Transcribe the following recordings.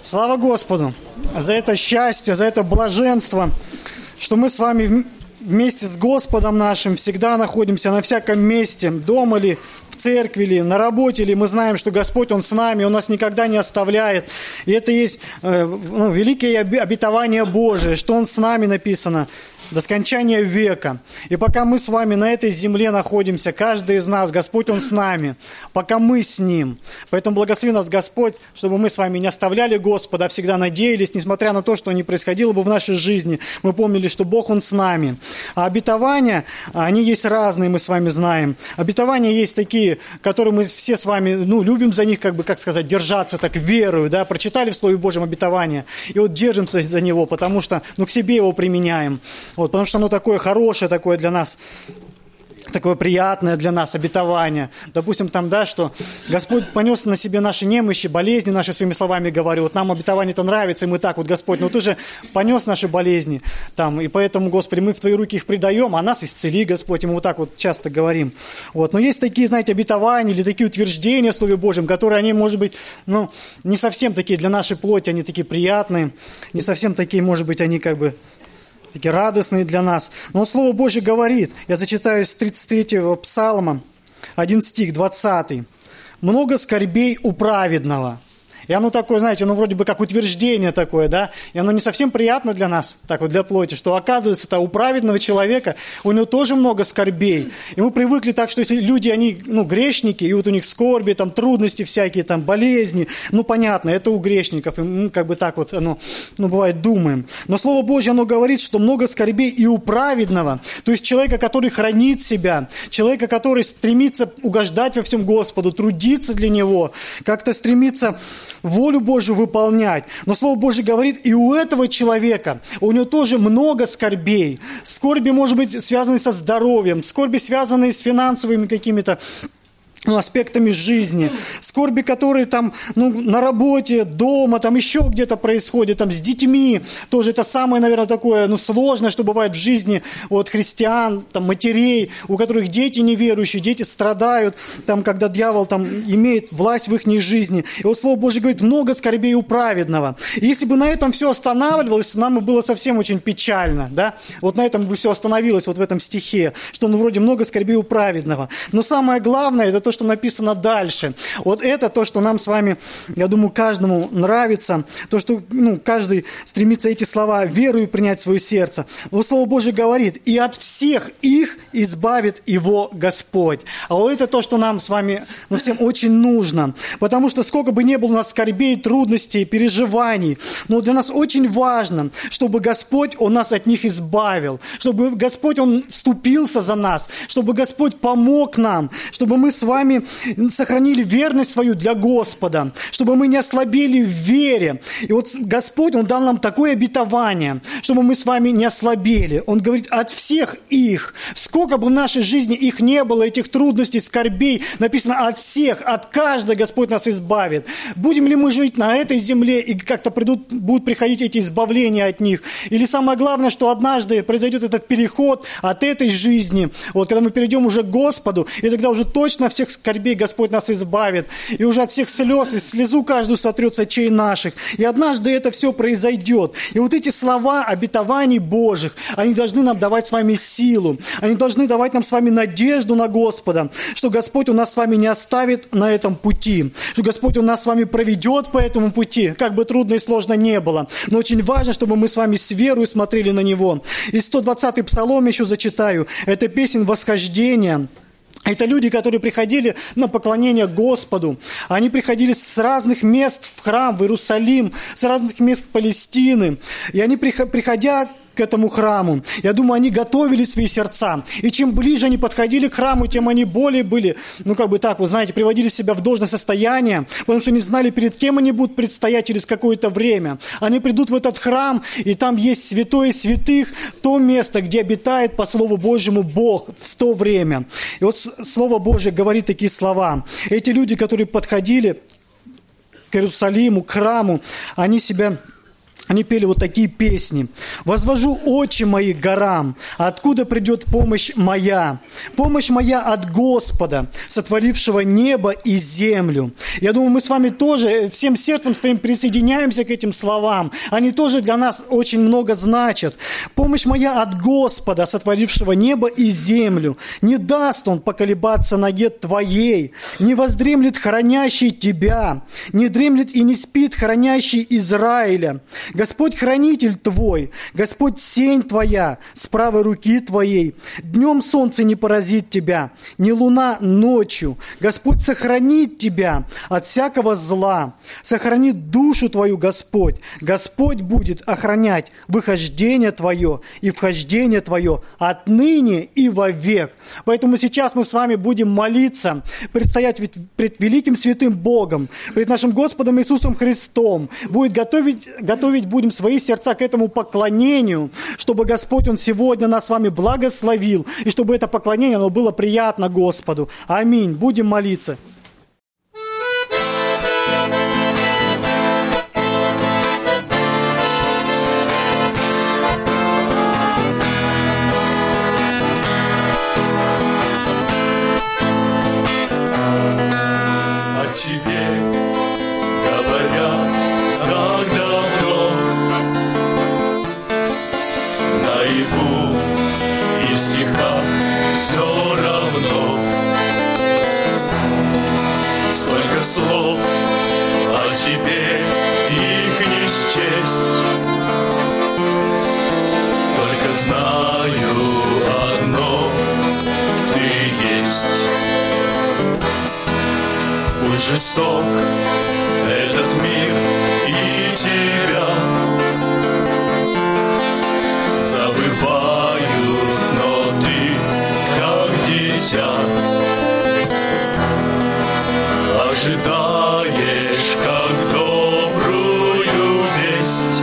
Слава Господу за это счастье, за это блаженство, что мы с вами вместе с Господом нашим всегда находимся на всяком месте, дома ли, в церкви ли, на работе ли. Мы знаем, что Господь, Он с нами, Он нас никогда не оставляет. И это есть великое обетование Божие, что Он с нами написано до скончания века. И пока мы с вами на этой земле находимся, каждый из нас, Господь, Он с нами, пока мы с Ним. Поэтому благослови нас Господь, чтобы мы с вами не оставляли Господа, а всегда надеялись, несмотря на то, что не происходило бы в нашей жизни, мы помнили, что Бог, Он с нами. А обетования, они есть разные, мы с вами знаем. Обетования есть такие, которые мы все с вами, любим за них, держаться так верою, да, прочитали в Слове Божьем обетование, и вот держимся за него, потому что, к себе его применяем. Потому что оно такое хорошее, такое для нас, такое приятное для нас обетование. Допустим, что Господь понес на себе наши немощи, болезни наши, своими словами говорю. Вот нам обетование-то нравится, и мы так, Господь, Ты же понес наши болезни, и поэтому, Господи, мы в Твои руки их предаем, а нас исцели, Господь, и мы вот так часто говорим. Но есть такие, обетования или такие утверждения в Слове Божьем, которые, они, может быть, не совсем такие для нашей плоти, они такие приятные, не совсем такие, может быть, они такие радостные для нас. Но Слово Божье говорит, я зачитаю из 33-го Псалма, 1 стих, 20. «Много скорбей у праведного». И оно такое, вроде бы как утверждение такое, да, и оно не совсем приятно для нас, для плоти, что оказывается, у праведного человека, у него тоже много скорбей. И мы привыкли так, что если люди, они, грешники, и вот у них скорби, трудности всякие, болезни, понятно, это у грешников, и мы бывает, думаем. Но Слово Божье, оно говорит, что много скорбей и у праведного, то есть человека, который хранит себя, человека, который стремится угождать во всем Господу, трудиться для Него, как-то стремится волю Божью выполнять. Но Слово Божье говорит, и у этого человека, у него тоже много скорбей. Скорби, может быть, связанные со здоровьем, скорби, связанные с финансовыми какими-то аспектами жизни, скорби, которые на работе, дома, еще где-то происходят, с детьми, тоже это самое, наверное, такое, сложное, что бывает в жизни христиан, матерей, у которых дети неверующие, дети страдают, когда дьявол имеет власть в их жизни. И Слово Божье говорит, много скорбей у праведного. И если бы на этом все останавливалось, нам бы было совсем очень печально, да? На этом бы все остановилось, в этом стихе, что вроде много скорбей у праведного. Но самое главное, это то, что написано дальше. Это то, что нам с вами, я думаю, каждому нравится, то, что каждый стремится эти слова верою принять в свое сердце. Но Слово Божье говорит, и от всех их избавит его Господь. А это то, что нам с вами всем очень нужно. Потому что сколько бы ни было у нас скорбей, трудностей, переживаний, но для нас очень важно, чтобы Господь, Он нас от них избавил, чтобы Господь, Он вступился за нас, чтобы Господь помог нам, чтобы мы с вами сохранили верность свою для Господа, чтобы мы не ослабели в вере. И Господь, Он дал нам такое обетование, чтобы мы с вами не ослабели. Он говорит, от всех их, сколько бы в нашей жизни их не было, этих трудностей, скорбей, написано от всех, от каждого Господь нас избавит. Будем ли мы жить на этой земле, и как-то будут приходить эти избавления от них? Или самое главное, что однажды произойдет этот переход от этой жизни, когда мы перейдем уже к Господу, и тогда уже точно всех скорбей Господь нас избавит, и уже от всех слез, и слезу каждую сотрет с очей наших. И однажды это все произойдет. И эти слова обетований Божьих, они должны нам давать с вами силу, они должны давать нам с вами надежду на Господа, что Господь у нас с вами не оставит на этом пути, что Господь у нас с вами проведет по этому пути, как бы трудно и сложно не было. Но очень важно, чтобы мы с вами с верой смотрели на Него. И 120-й Псалом еще зачитаю. Это песнь восхождения. Это люди, которые приходили на поклонение Господу. Они приходили с разных мест в храм, в Иерусалим, с разных мест Палестины. И они, приходя к этому храму, я думаю, они готовили свои сердца. И чем ближе они подходили к храму, тем они более были, приводили себя в должное состояние, потому что не знали, перед кем они будут предстоять через какое-то время. Они придут в этот храм, и там есть святое святых, то место, где обитает по Слову Божьему Бог в то время. И Слово Божье говорит такие слова. Эти люди, которые подходили к Иерусалиму, к храму, они пели такие песни. «Возвожу очи мои к горам, откуда придет помощь моя? Помощь моя от Господа, сотворившего небо и землю. Я думаю, мы с вами тоже всем сердцем своим присоединяемся к этим словам. Они тоже для нас очень много значат. «Помощь моя от Господа, сотворившего небо и землю. Не даст Он поколебаться ноге твоей, не воздремлет хранящий тебя, не дремлет и не спит хранящий Израиля. Господь хранитель твой, Господь сень твоя, с правой руки твоей. Днем солнце не поразит тебя, ни луна ночью. Господь сохранит тебя от всякого зла. Сохранит душу твою Господь. Господь будет охранять выхождение твое и вхождение твое отныне и вовек». Поэтому сейчас мы с вами будем молиться, предстоять пред великим святым Богом, пред нашим Господом Иисусом Христом. Готовить будем свои сердца к этому поклонению, чтобы Господь, Он сегодня нас с вами благословил, и чтобы это поклонение, оно было приятно Господу. Аминь. Будем молиться. О тебе говорят так давно, наяву и в стихах все равно. Столько слов о тебе, их не счесть. Только знаю одно: ты есть. Пусть жесток этот мир и тебя забывают, но ты, как дитя, ожидаешь, как добрую весть,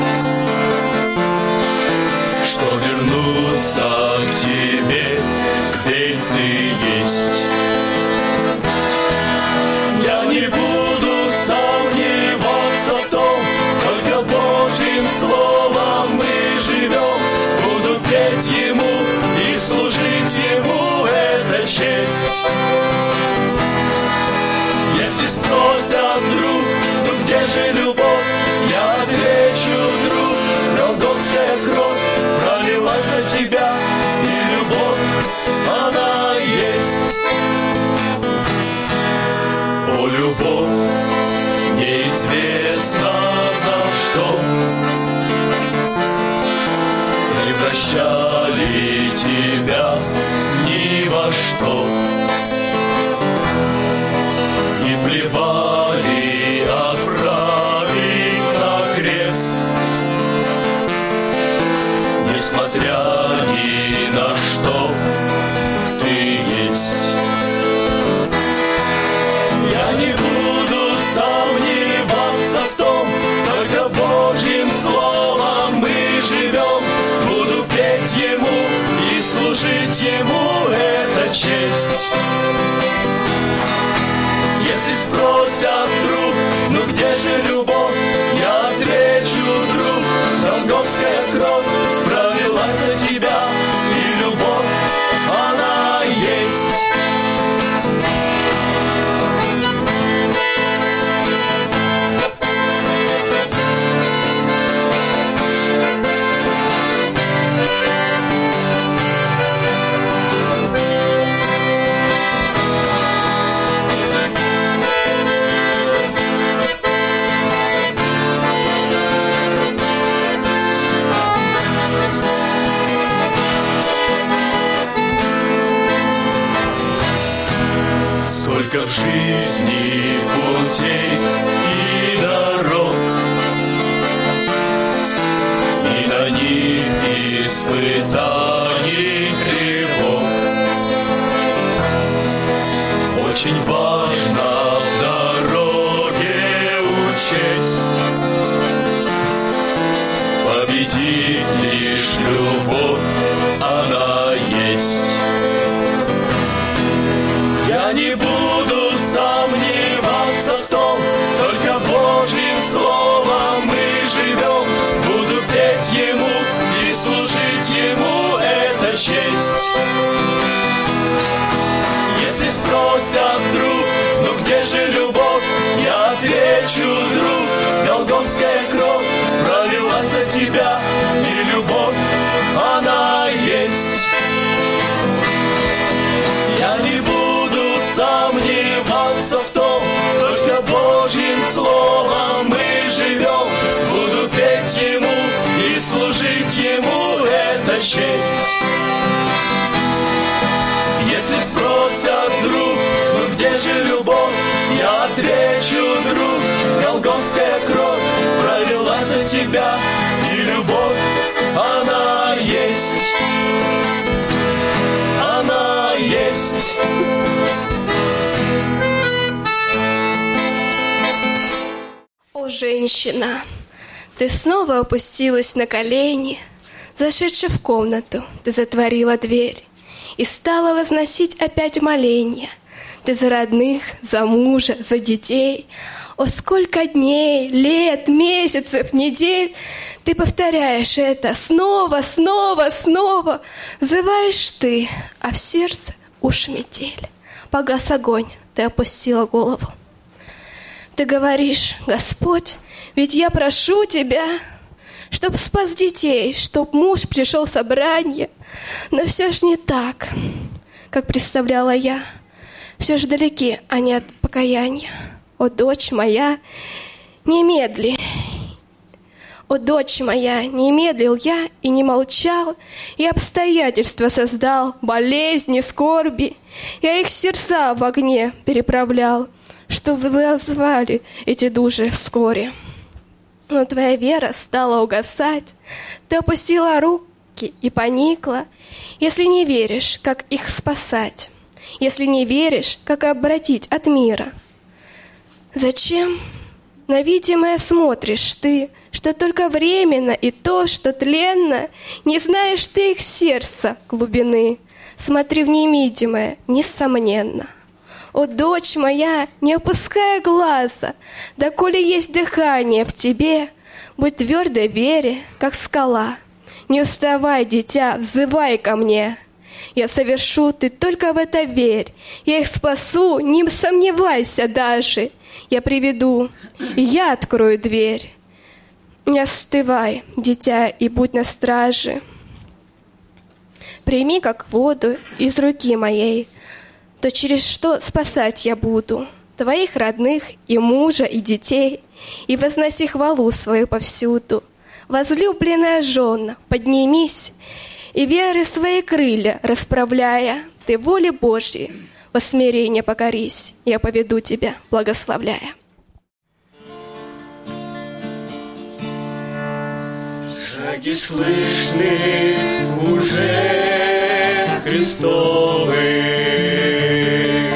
что вернуться к тебе, ведь ты есть. Я не буду сомневаться в том, только Божьим словом мы живем. Буду петь Ему и служить Ему, это честь. Если спросят вдруг, ну где же любовь, я отвечу вдруг: голгофская кровь пролилась за тебя, и любовь, она есть. О, любовь, неизвестно за что превращали тебя ни во что и плевали, отправив на крест, несмотря ни на что ты есть. Я не буду сомневаться в том, только Божьим словом мы живем. Буду петь Ему и служить Ему, это честь. Если спросят вдруг, ну где же любовь, я отвечу вдруг: голгофская кровь пролилась за тебя, и любовь, она есть. Сколько в жизни путей и дорог, и на них испытаний, тревог. Очень важно в дороге учесть, победит лишь любовь, она есть. Я не буду сомневаться в том, только Божьим словом мы живем. Буду петь Ему и служить Ему, это честь. Если спросят вдруг, ну где же любовь, Голгофская кровь пролилась за тебя, и любовь, она есть. Я не буду сомневаться в том, только Божьим словом мы живем. Буду петь Ему и служить Ему, это честь. Если спросят вдруг, ну где же любовь, я отвечу, друг, Голгофская кровь пролилась за тебя, и любовь, она есть. Она есть. О, женщина, ты снова опустилась на колени. Зашедши в комнату, ты затворила дверь и стала возносить опять моления. Ты за родных, за мужа, за детей. О, сколько дней, лет, месяцев, недель ты повторяешь это снова, снова, снова. Взываешь ты, а в сердце уж метель. Погас огонь, ты опустила голову. Ты говоришь: Господь, ведь я прошу Тебя, чтоб спас детей, чтоб муж пришел в собрание. Но все ж не так, как представляла я. Все ж далеки они от покаяния. О, дочь моя, не медли. О, дочь моя, не медлил я и не молчал, и обстоятельства создал, болезни, скорби. Я их сердца в огне переправлял, что вызвали эти души вскоре. Но твоя вера стала угасать, ты опустила руки и поникла. Если не веришь, как их спасать, если не веришь, как обратить от мира, зачем на видимое смотришь ты, что только временно, и то, что тленно, не знаешь ты их сердца глубины. Смотри в невидимое, несомненно. О, дочь моя, не опуская глаза, доколе есть дыхание в тебе, будь твердой в вере, как скала. Не уставай, дитя, взывай ко мне. Я совершу, ты только в это верь. Я их спасу, не сомневайся даже. Я приведу, и я открою дверь. Не остывай, дитя, и будь на страже. Прими, как воду, из руки моей, то через что спасать я буду твоих родных и мужа, и детей, и возноси хвалу свою повсюду. Возлюбленная жена, поднимись, и веры свои крылья расправляя, ты воле Божьей во смирение покорись, я поведу тебя, благословляя. Шаги слышны уже Христовы,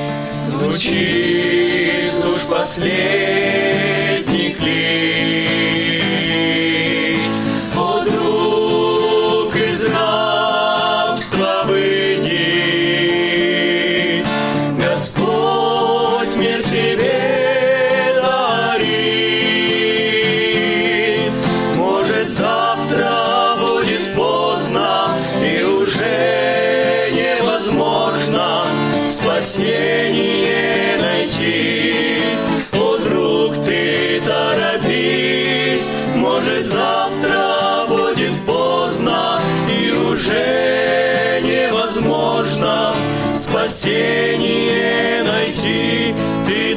звучит уж последний клич. О, друг, из рабства выйди, Господь мир тебе дарит. Может, завтра будет поздно, и уже невозможно спасение найти. О, друг, ты торопись, может, завтра будет поздно, и уже невозможно спасение найти. Ты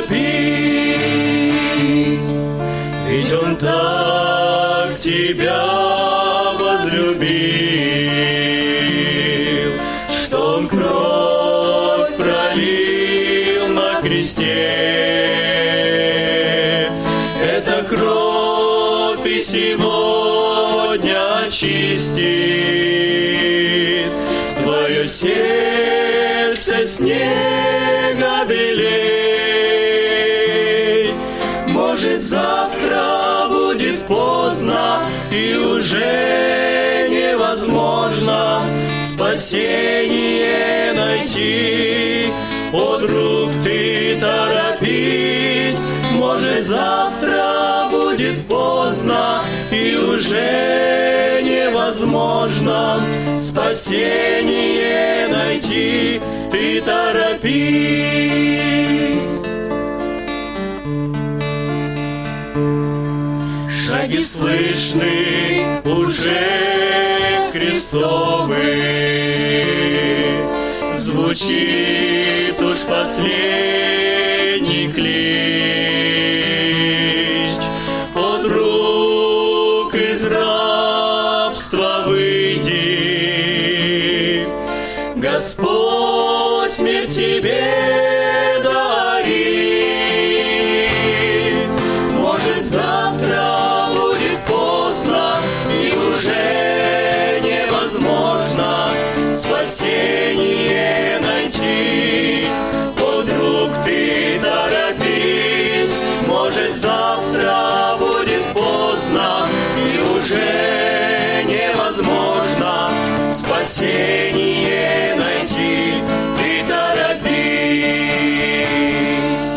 торопись, ведь Он так тебя возлюбил, что Он кровь пролил на кресте. Эта кровь и сегодня очистит твое сердце снега белей. Может, завтра будет поздно, и уже невозможно спасение найти. О, друг, ты торопись, может, завтра будет поздно, и уже невозможно спасение найти. Ты торопись. слышны уже крестовый. Звучит уж последний клич. О, друг, из рабства выйди, Господь мир тебе дарит. Может, завтра будет поздно, и уже невозможно спасение найти. О, друг, ты торопись, может, завтра будет поздно, и уже невозможно спасение найти. Ты торопись.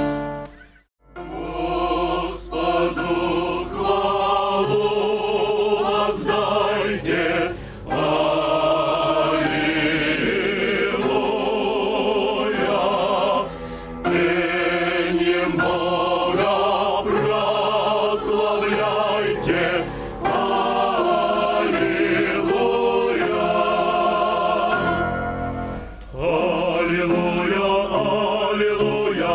Господу хвалу воздайте. Аллилуйя. Пением Бога прославляйте. Аллилуйя. Аллилуйя, аллилуйя,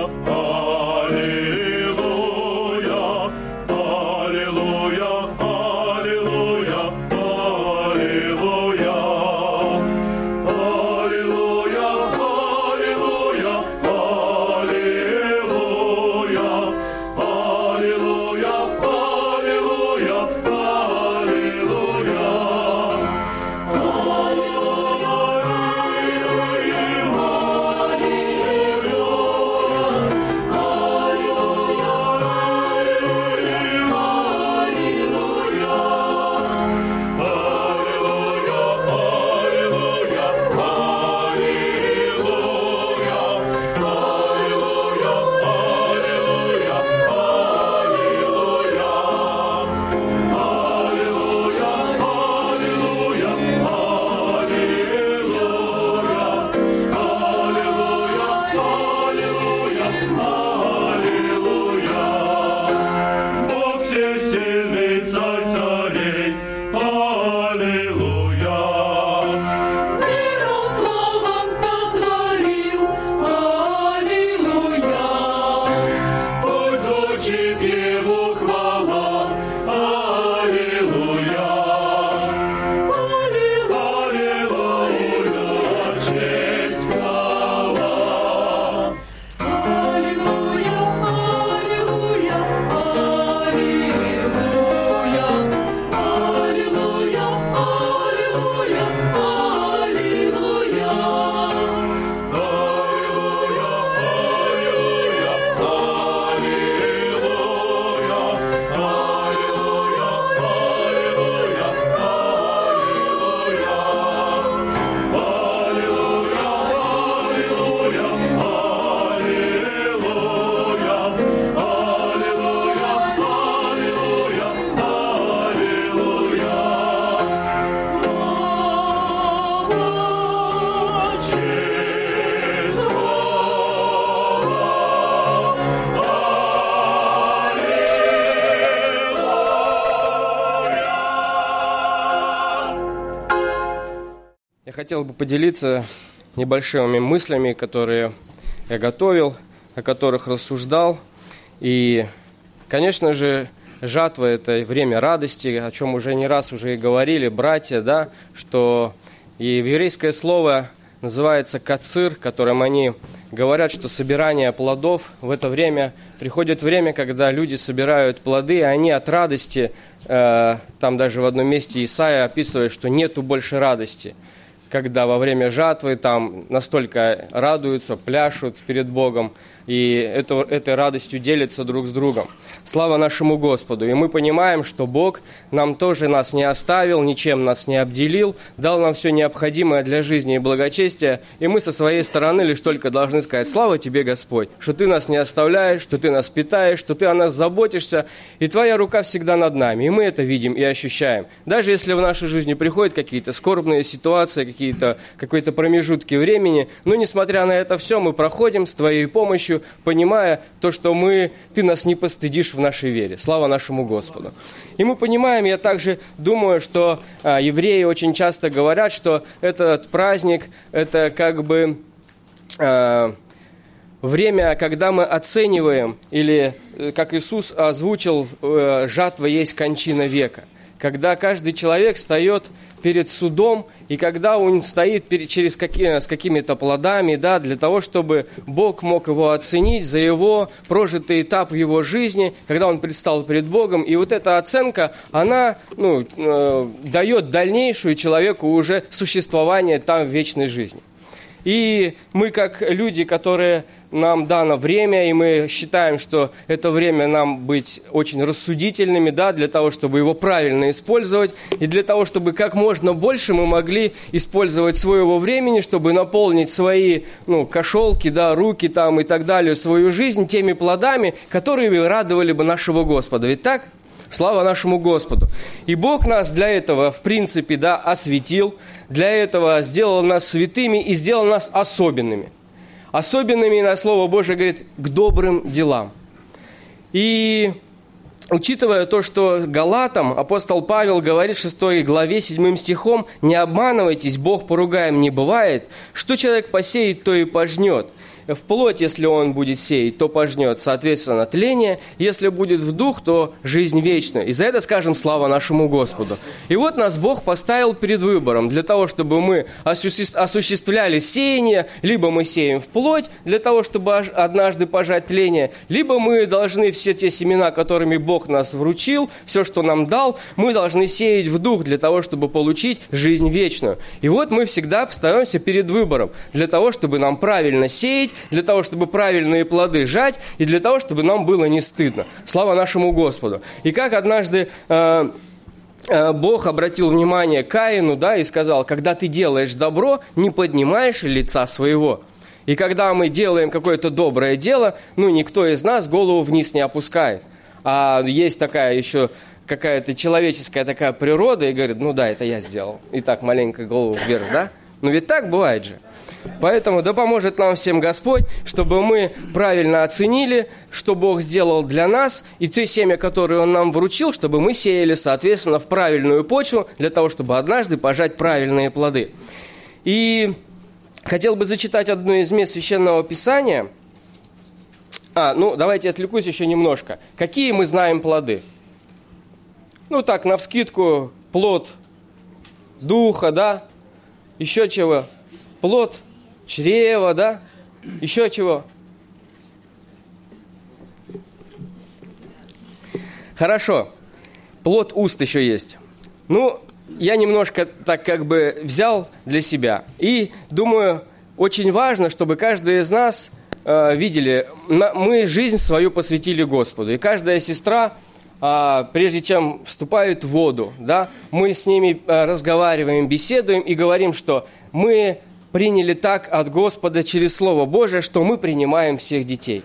аллилуйя, аллилуйя, аллилуйя, аллилуйя. Аллилуйя, аллилуйя, аллилуйя, аллилуйя, аллилуйя, Бог всесильный, царь царей. Аллилуйя. Миром словом сотворил. Аллилуйя. Пусть звучит ему хвала. Аллилуйя. Аллилуйя. Честь, хвала. Аллилуйя, аллилуйя, аллилуйя, аллилуйя, аллилуйя, аллилуйя. Аллилуйя, Я хотел бы поделиться небольшими мыслями, которые я готовил, о которых рассуждал. И, конечно же, жатва – это время радости, о чем уже не раз уже и говорили братья, да, что и еврейское слово называется кацир, которым они говорят, что собирание плодов в это время, приходит время, когда люди собирают плоды, и они от радости, там даже в одном месте Исаия описывает, что нету больше радости, когда во время жатвы там настолько радуются, пляшут перед Богом, и этой радостью делятся друг с другом. Слава нашему Господу! И мы понимаем, что Бог нам тоже нас не оставил, ничем нас не обделил, дал нам все необходимое для жизни и благочестия, и мы со своей стороны лишь только должны сказать: слава Тебе, Господь, что Ты нас не оставляешь, что Ты нас питаешь, что Ты о нас заботишься, и Твоя рука всегда над нами, и мы это видим и ощущаем. Даже если в нашей жизни приходят какие-то скорбные ситуации, какие-то какие-то промежутки времени. Но, несмотря на это все, мы проходим с Твоей помощью, понимая то, что Ты нас не постыдишь в нашей вере. Слава нашему Господу. И мы понимаем, я также думаю, что евреи очень часто говорят, что этот праздник, это как бы время, когда мы оцениваем, или, как Иисус озвучил, жатва есть кончина века. Когда каждый человек встает перед судом, и когда он стоит с какими-то плодами, да, для того, чтобы Бог мог его оценить за его прожитый этап в его жизни, когда он предстал перед Богом. И вот эта оценка, она дает дальнейшую человеку уже существование там в вечной жизни. И мы, как люди, которые нам дано время, и мы считаем, что это время нам быть очень рассудительными, да, для того, чтобы его правильно использовать, и для того, чтобы как можно больше мы могли использовать своего времени, чтобы наполнить свои кошелки, да, руки там и так далее, свою жизнь теми плодами, которые радовали бы нашего Господа. Ведь так? Слава нашему Господу. И Бог нас для этого, в принципе, да, осветил, для этого сделал нас святыми и сделал нас особенными. Особенными, на Слово Божие говорит, к добрым делам. И учитывая то, что Галатам апостол Павел говорит в 6 главе 7 стихом, «Не обманывайтесь, Бог поругаем не бывает, что человек посеет, то и пожнет». В плоть, если он будет сеять, то пожнет, соответственно, тление. Если будет в дух, то жизнь вечную. И за это скажем слава нашему Господу. И вот нас Бог поставил перед выбором для того, чтобы мы осуществляли сеяние. Либо мы сеем в плоть для того, чтобы однажды пожать тление. Либо мы должны все те семена, которыми Бог нас вручил, все, что нам дал, мы должны сеять в дух для того, чтобы получить жизнь вечную. И вот мы всегда остаемся перед выбором для того, чтобы нам правильно сеять, для того, чтобы правильные плоды жать, и для того, чтобы нам было не стыдно. Слава нашему Господу. И как однажды Бог обратил внимание к Каину, да, и сказал, когда ты делаешь добро, не поднимаешь лица своего. И когда мы делаем какое-то доброе дело, никто из нас голову вниз не опускает. А есть такая еще какая-то человеческая такая природа, и говорит, да, это я сделал. И так маленько голову вверх, да? Но ведь так бывает же. Поэтому да поможет нам всем Господь, чтобы мы правильно оценили, что Бог сделал для нас, и то семя, которое Он нам вручил, чтобы мы сеяли, соответственно, в правильную почву, для того, чтобы однажды пожать правильные плоды. И хотел бы зачитать одно из мест Священного Писания. Давайте отвлекусь еще немножко. Какие мы знаем плоды? Так, навскидку, плод духа, да? Еще чего? Плод чрева, да? Еще чего? Хорошо. Плод уст еще есть. Я немножко так взял для себя. И думаю, очень важно, чтобы каждый из нас видели, мы жизнь свою посвятили Господу. И каждая сестра, прежде чем вступают в воду, да, мы с ними разговариваем, беседуем и говорим, что мы приняли так от Господа через Слово Божие, что мы принимаем всех детей.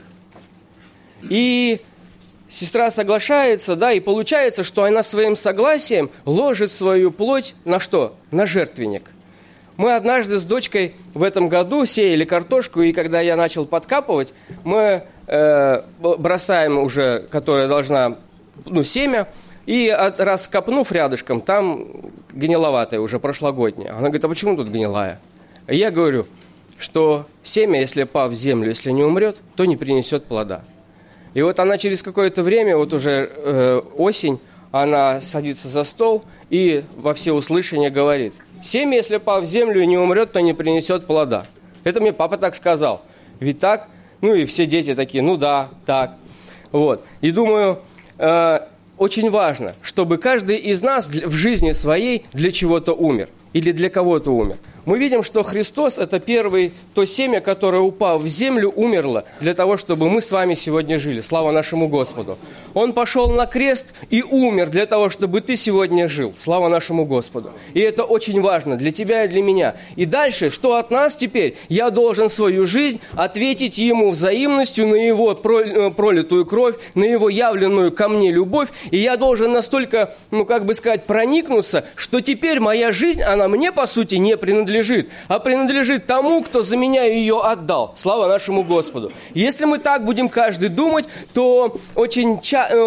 И сестра соглашается, да, и получается, что она своим согласием ложит свою плоть на что? На жертвенник. Мы однажды с дочкой в этом году сеяли картошку, и когда я начал подкапывать, мы бросаем уже, которая должна, семя, и раз копнув рядышком, там гниловатая уже, прошлогодняя. Она говорит, а почему тут гнилая? Я говорю, что семя, если пав в землю, если не умрет, то не принесет плода. И вот она через какое-то время, вот уже осень, она садится за стол и во всеуслышание говорит, семя, если пав в землю и не умрет, то не принесет плода. Это мне папа так сказал. Ведь так? И все дети такие, да, так. Вот. И думаю, очень важно, чтобы каждый из нас в жизни своей для чего-то умер или для кого-то умер. Мы видим, что Христос – это первый, то семя, которое, упав в землю, умерло для того, чтобы мы с вами сегодня жили. Слава нашему Господу. Он пошел на крест и умер для того, чтобы ты сегодня жил. Слава нашему Господу. И это очень важно для тебя и для меня. И дальше, что от нас теперь? Я должен свою жизнь ответить Ему взаимностью на Его пролитую кровь, на Его явленную ко мне любовь. И я должен настолько, проникнуться, что теперь моя жизнь, она мне, по сути, не принадлежит, принадлежит, а принадлежит тому, кто за меня ее отдал. Слава нашему Господу. Если мы так будем каждый думать, то очень,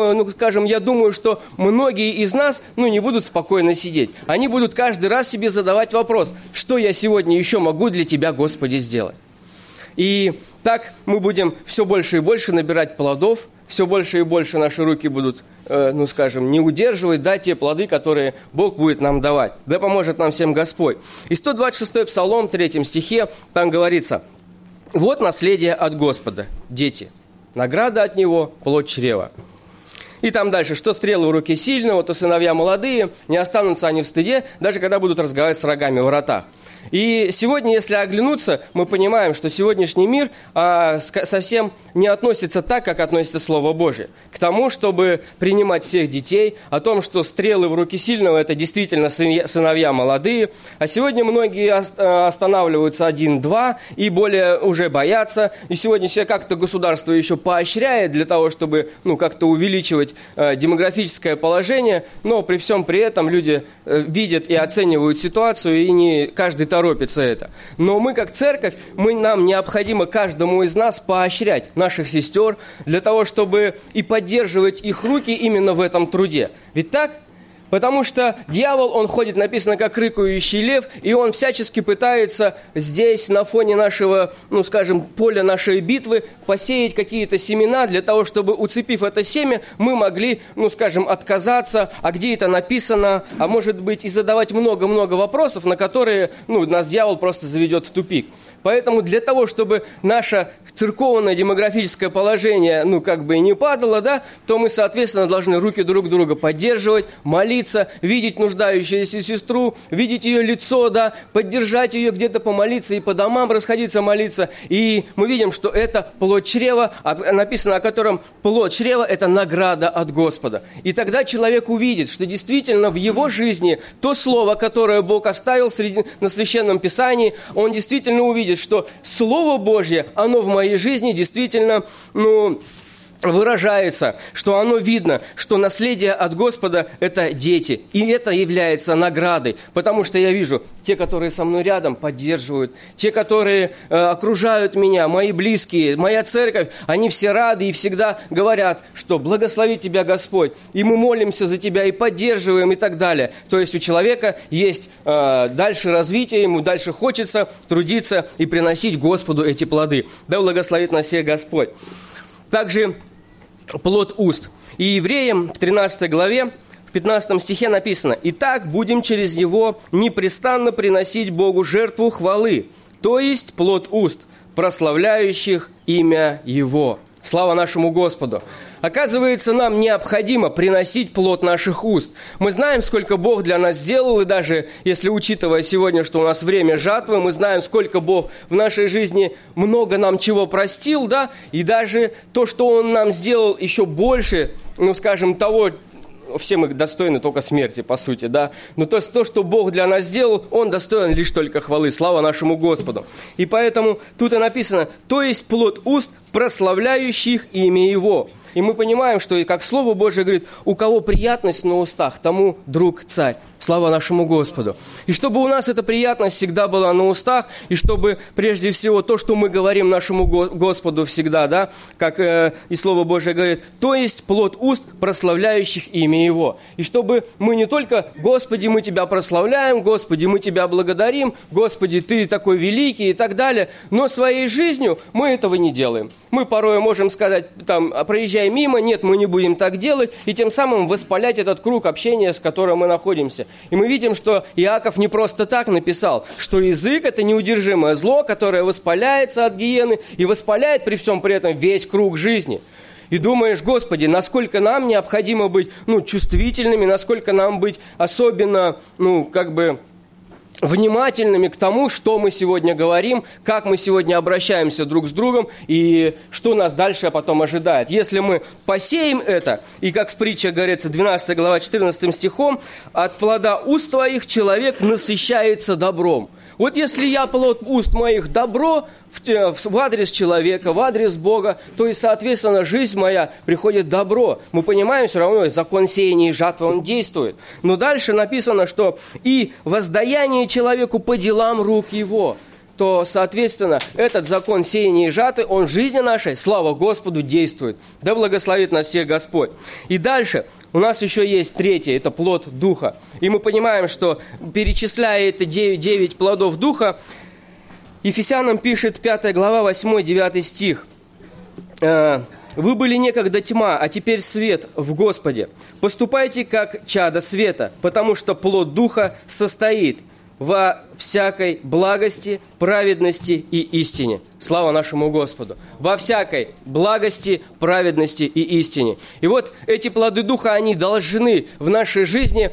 я думаю, что многие из нас, не будут спокойно сидеть. Они будут каждый раз себе задавать вопрос: что я сегодня еще могу для Тебя, Господи, сделать? И так мы будем все больше и больше набирать плодов, все больше и больше наши руки будут, не удерживать, те плоды, которые Бог будет нам давать. Да поможет нам всем Господь. И 126-й Псалом, 3 стихе, там говорится: «Вот наследие от Господа, дети, награда от Него, плод чрева». И там дальше: «Что стрелы в руке сильного, то сыновья молодые, не останутся они в стыде, даже когда будут разговаривать с врагами в вратах». И сегодня, если оглянуться, мы понимаем, что сегодняшний мир совсем не относится так, как относится Слово Божие. К тому, чтобы принимать всех детей, о том, что стрелы в руке сильного – это действительно сыновья молодые. А сегодня многие останавливаются 1-2 и более уже боятся. И сегодня себя как-то государство еще поощряет для того, чтобы как-то увеличивать демографическое положение. Но при всем при этом люди видят и оценивают ситуацию, и не каждый торопится это. Но мы, как церковь, нам необходимо каждому из нас поощрять наших сестер для того, чтобы и поддерживать их руки именно в этом труде. Ведь так? Потому что дьявол, он ходит, написано, как рыкающий лев, и он всячески пытается здесь, на фоне нашего, поля нашей битвы, посеять какие-то семена для того, чтобы, уцепив это семя, мы могли, отказаться, а где это написано, а может быть и задавать много-много вопросов, на которые, нас дьявол просто заведет в тупик. Поэтому для того, чтобы наше церковное демографическое положение, не падало, то мы, соответственно, должны руки друг друга поддерживать, молиться, видеть нуждающуюся сестру, видеть ее лицо, поддержать ее, где-то помолиться и по домам расходиться молиться. И мы видим, что это плод чрева, написано о котором плод чрева – это награда от Господа. И тогда человек увидит, что действительно в его жизни то слово, которое Бог оставил на Священном Писании, он действительно увидит, что Слово Божье, оно в моей жизни действительно, выражается, что оно видно, что наследие от Господа – это дети. И это является наградой, потому что я вижу, те, которые со мной рядом, поддерживают, те, которые окружают меня, мои близкие, моя церковь, они все рады и всегда говорят, что благослови тебя Господь, и мы молимся за тебя и поддерживаем и так далее. То есть у человека есть дальше развитие, ему дальше хочется трудиться и приносить Господу эти плоды. Да благословит нас всех Господь. Также плод уст. И Евреям в 13 главе, в 15 стихе написано: «Итак, будем через него непрестанно приносить Богу жертву хвалы, то есть плод уст, прославляющих имя Его». Слава нашему Господу! Оказывается, нам необходимо приносить плод наших уст. Мы знаем, сколько Бог для нас сделал, и даже если учитывая сегодня, что у нас время жатвы, мы знаем, сколько Бог в нашей жизни много нам чего простил, и даже то, что Он нам сделал еще больше, того, все мы достойны только смерти, по сути, но то, что Бог для нас сделал, Он достоин лишь только хвалы. Слава нашему Господу! И поэтому тут и написано: «То есть плод уст, прославляющих имя Его». И мы понимаем, что, и как Слово Божие говорит, у кого приятность на устах, тому друг царь. Слава нашему Господу. И чтобы у нас эта приятность всегда была на устах, и чтобы прежде всего то, что мы говорим нашему Господу всегда, как и Слово Божие говорит, то есть плод уст, прославляющих имя Его. И чтобы мы не только: Господи, мы Тебя прославляем, Господи, мы Тебя благодарим, Господи, Ты такой великий и так далее, но своей жизнью мы этого не делаем. Мы порой можем сказать, проезжая мимо, нет, мы не будем так делать, и тем самым воспалять этот круг общения, с которым мы находимся. И мы видим, что Иаков не просто так написал, что язык – это неудержимое зло, которое воспаляется от гиены и воспаляет при всем при этом весь круг жизни. И думаешь: Господи, насколько нам необходимо быть чувствительными, насколько нам быть особенно, внимательными к тому, что мы сегодня говорим, как мы сегодня обращаемся друг с другом и что нас дальше потом ожидает. Если мы посеем это, и как в притче говорится, 12 глава 14 стихом, «От плода уст твоих человек насыщается добром». Вот если я плод уст моих добро в адрес человека, в адрес Бога, то и, соответственно, жизнь моя приходит добро. Мы понимаем, все равно закон сеяния и жатвы, он действует. Но дальше написано, что и воздаяние человеку по делам рук его, то, соответственно, этот закон сеяния и жатвы, он в жизни нашей, слава Господу, действует. Да благословит нас всех Господь. И дальше у нас еще есть третье, это плод Духа. И мы понимаем, что, перечисляя это 9 плодов Духа, Ефесянам пишет 5 глава, 8-9 стих. «Вы были некогда тьма, а теперь свет в Господе. Поступайте, как чада света, потому что плод Духа состоит во всякой благости, праведности и истине». Слава нашему Господу! Во всякой благости, праведности и истине. И вот эти плоды Духа, они должны в нашей жизни,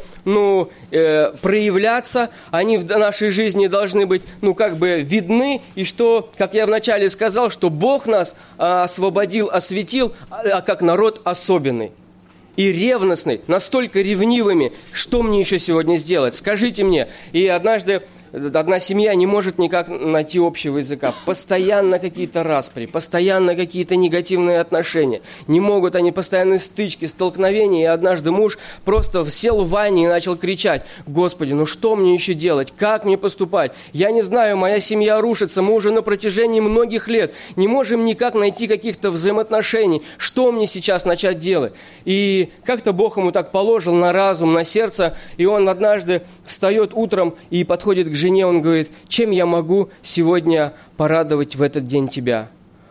проявляться, они в нашей жизни должны быть, видны. И что, как я вначале сказал, что Бог нас освободил, осветил, как народ особенный. И ревностный, настолько ревнивыми, что мне еще сегодня сделать? Скажите мне. И однажды одна семья не может никак найти общего языка. Постоянно какие-то распри, постоянно какие-то негативные отношения. Не могут они, постоянные стычки, столкновения. И однажды муж просто сел в ванне и начал кричать: «Господи, что мне еще делать? Как мне поступать? Я не знаю, моя семья рушится, мы уже на протяжении многих лет не можем никак найти каких-то взаимоотношений. Что мне сейчас начать делать?» И как-то Бог ему так положил на разум, на сердце, и он однажды встает утром и подходит к жене, он говорит: «Чем я могу сегодня порадовать в этот день тебя?»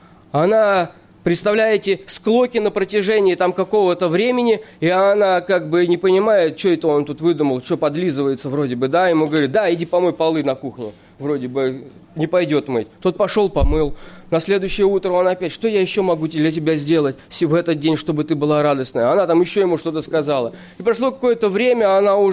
Она, представляете, склоки на протяжении какого-то времени, и она не понимает, что это он тут выдумал, что подлизывается вроде бы, да, ему говорит: «Да, иди помой полы на кухне». Вроде бы не пойдет мыть. Тот пошел, помыл. На следующее утро он опять: «Что я еще могу для тебя сделать в этот день, чтобы ты была радостная?» Она еще ему что-то сказала. И прошло какое-то время,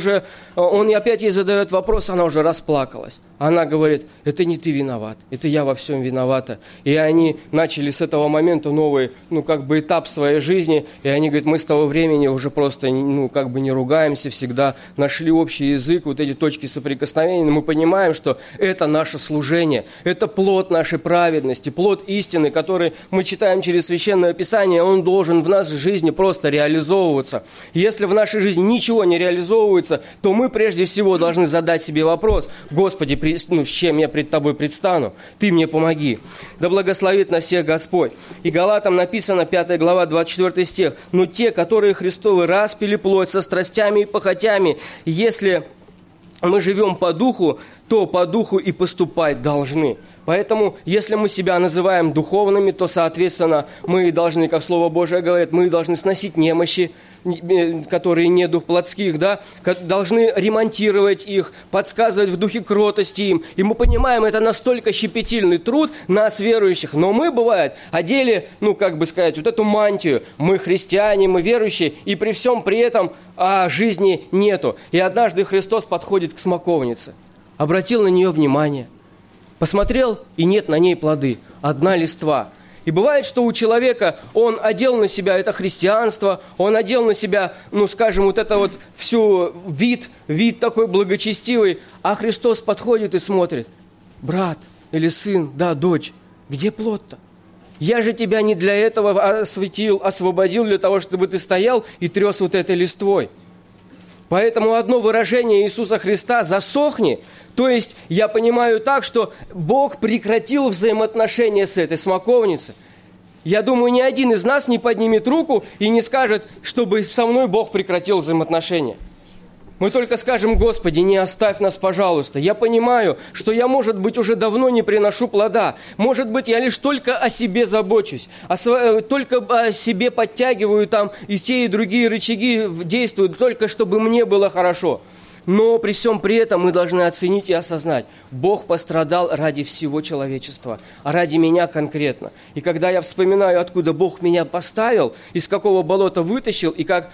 он опять ей задает вопрос, она уже расплакалась. Она говорит: «Это не ты виноват, это я во всем виновата». И они начали с этого момента новый, этап своей жизни. И они говорят: «Мы с того времени уже просто, не ругаемся, всегда нашли общий язык, вот эти точки соприкосновения». Но мы понимаем, что это наше служение, это плод нашей праведности, плод истины, который мы читаем через Священное Писание, он должен в нашей жизни просто реализовываться. Если в нашей жизни ничего не реализовывается, то мы прежде всего должны задать себе вопрос: «Господи, с чем я пред Тобой предстану? Ты мне помоги». Да благословит нас всех Господь. И Галатам написано, 5 глава, 24 стих: «Но те, которые Христовы распили плоть со страстями и похотями, если мы живем по духу, то по духу и поступать должны». Поэтому, если мы себя называем духовными, то, соответственно, мы должны, как Слово Божие говорит, мы должны сносить немощи, которые не дух плотских, да, должны ремонтировать их, подсказывать в духе кротости им. И мы понимаем, это настолько щепетильный труд нас, верующих. Но мы, бывает, одели, вот эту мантию. Мы христиане, мы верующие, и при всем при этом жизни нету. И однажды Христос подходит к смоковнице, обратил на нее внимание, посмотрел, и нет на ней плоды, одна листва. И бывает, что у человека, он одел на себя это христианство, он одел на себя, всю вид такой благочестивый, а Христос подходит и смотрит: «Брат или сын, да, дочь, где плод-то? Я же тебя не для этого освободил для того, чтобы ты стоял и трес вот этой листвой». Поэтому одно выражение Иисуса Христа: «засохни», то есть я понимаю так, что Бог прекратил взаимоотношения с этой смоковницей. Я думаю, ни один из нас не поднимет руку и не скажет, чтобы со мной Бог прекратил взаимоотношения. Мы только скажем: «Господи, не оставь нас, пожалуйста. Я понимаю, что я, может быть, уже давно не приношу плода. Может быть, я лишь только о себе забочусь, только о себе подтягиваю и те, и другие рычаги действуют, только чтобы мне было хорошо». Но при всем при этом мы должны оценить и осознать: Бог пострадал ради всего человечества, ради меня конкретно. И когда я вспоминаю, откуда Бог меня поставил, из какого болота вытащил, и как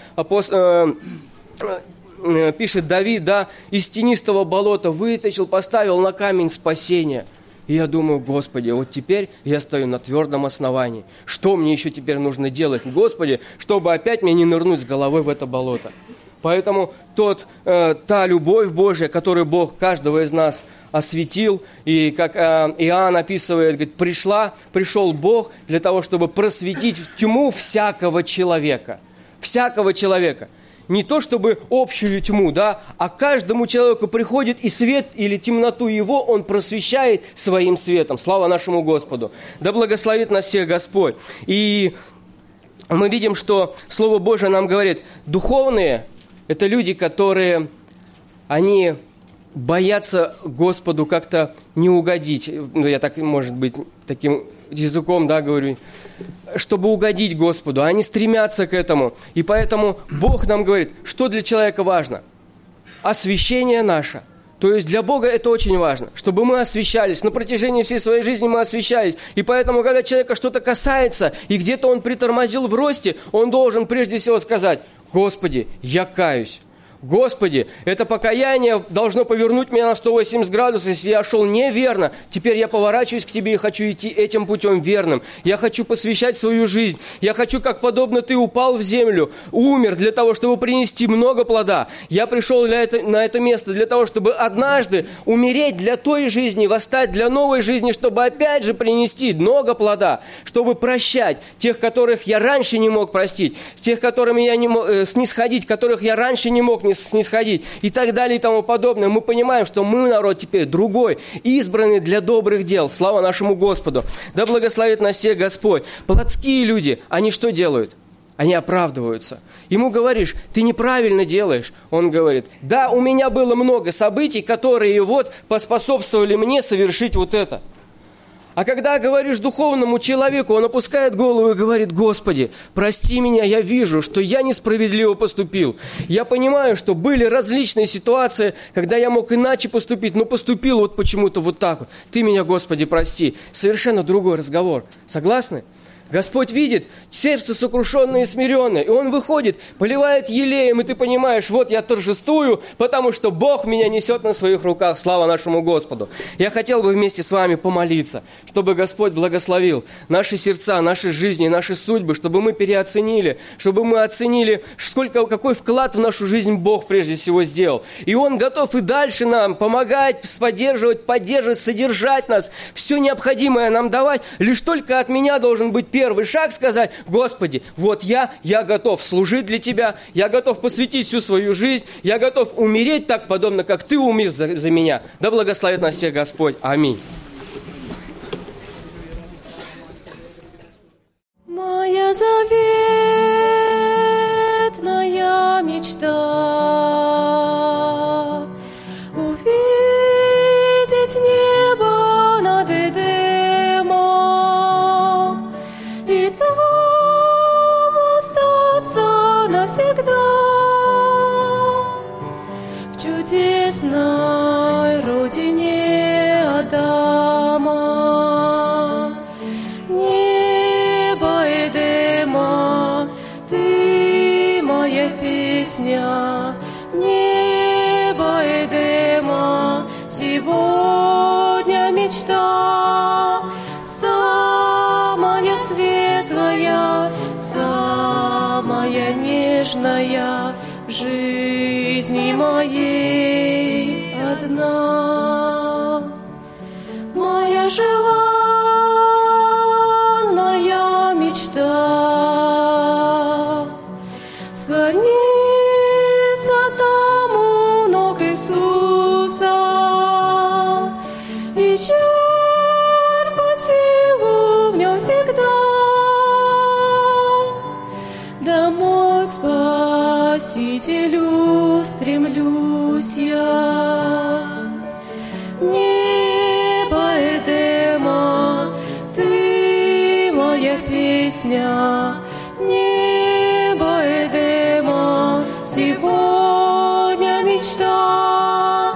пишет Давид, из тенистого болота вытащил, поставил на камень спасения. И я думаю: Господи, вот теперь я стою на твердом основании. Что мне еще теперь нужно делать, Господи, чтобы опять мне не нырнуть с головой в это болото? Поэтому та любовь Божья, которую Бог каждого из нас осветил, и как Иоанн описывает, говорит, пришел Бог для того, чтобы просветить тьму всякого человека. Всякого человека. Не то, чтобы общую тьму, да, а каждому человеку приходит и свет или темноту его он просвещает своим светом. Слава нашему Господу. Да благословит нас всех Господь. И мы видим, что Слово Божие нам говорит, духовные – это люди, которые, они боятся Господу как-то не угодить. Ну, я так, может быть, таким языком, да, говорю, чтобы угодить Господу. Они стремятся к этому. И поэтому Бог нам говорит, что для человека важно? Освящение наше. То есть для Бога это очень важно, чтобы мы освящались. На протяжении всей своей жизни мы освящались. И поэтому, когда человека что-то касается, и где-то он притормозил в росте, он должен прежде всего сказать, Господи, я каюсь. Господи, это покаяние должно повернуть меня на 180 градусов. Если я шел неверно, теперь я поворачиваюсь к Тебе и хочу идти этим путем верным. Я хочу посвящать свою жизнь. Я хочу, как подобно Ты упал в землю, умер для того, чтобы принести много плода. Я пришел на это место для того, чтобы однажды умереть для той жизни, восстать для новой жизни, чтобы опять же принести много плода, чтобы прощать тех, которых я раньше не мог простить, тех, которыми я не мог снисходить, которых я раньше не мог снисходить и так далее и тому подобное. Мы понимаем, что мы народ теперь другой, избранный для добрых дел. Слава нашему Господу. Да благословит нас всех Господь. Плотские люди, они что делают? Они оправдываются. Ему говоришь, ты неправильно делаешь. Он говорит, да, у меня было много событий, которые вот поспособствовали мне совершить вот это. А когда говоришь духовному человеку, он опускает голову и говорит, Господи, прости меня, я вижу, что я несправедливо поступил. Я понимаю, что были различные ситуации, когда я мог иначе поступить, но поступил вот почему-то вот так вот. Ты меня, Господи, прости. Совершенно другой разговор. Согласны? Господь видит сердце сокрушенное и смиренное, и Он выходит, поливает елеем, и ты понимаешь, вот я торжествую, потому что Бог меня несет на своих руках, слава нашему Господу. Я хотел бы вместе с вами помолиться, чтобы Господь благословил наши сердца, наши жизни, наши судьбы, чтобы мы переоценили, чтобы мы оценили, какой вклад в нашу жизнь Бог прежде всего сделал. И Он готов и дальше нам помогать, поддерживать, содержать нас, все необходимое нам давать, лишь только от меня должен быть первый шаг сказать, Господи, вот я готов служить для Тебя, я готов посвятить всю свою жизнь, я готов умереть так, подобно, как Ты умер за меня. Да благословит нас всех Господь. Аминь. Моя заветная мечта увидеть небо над Эдемом и там остаться навсегда в чудесной родине Адама. Небо Эдема, ты моя песня. Небо Эдема, сегодня мечта самая светлая, самая нежная в жизни моей одна. Моя желанная мечта склониться там у ног Иисуса и черпать силу в нем всегда. Домой к Спасителю стремлюсь я. Небо Эдема, ты моя песня. Небо Эдема, сегодня мечта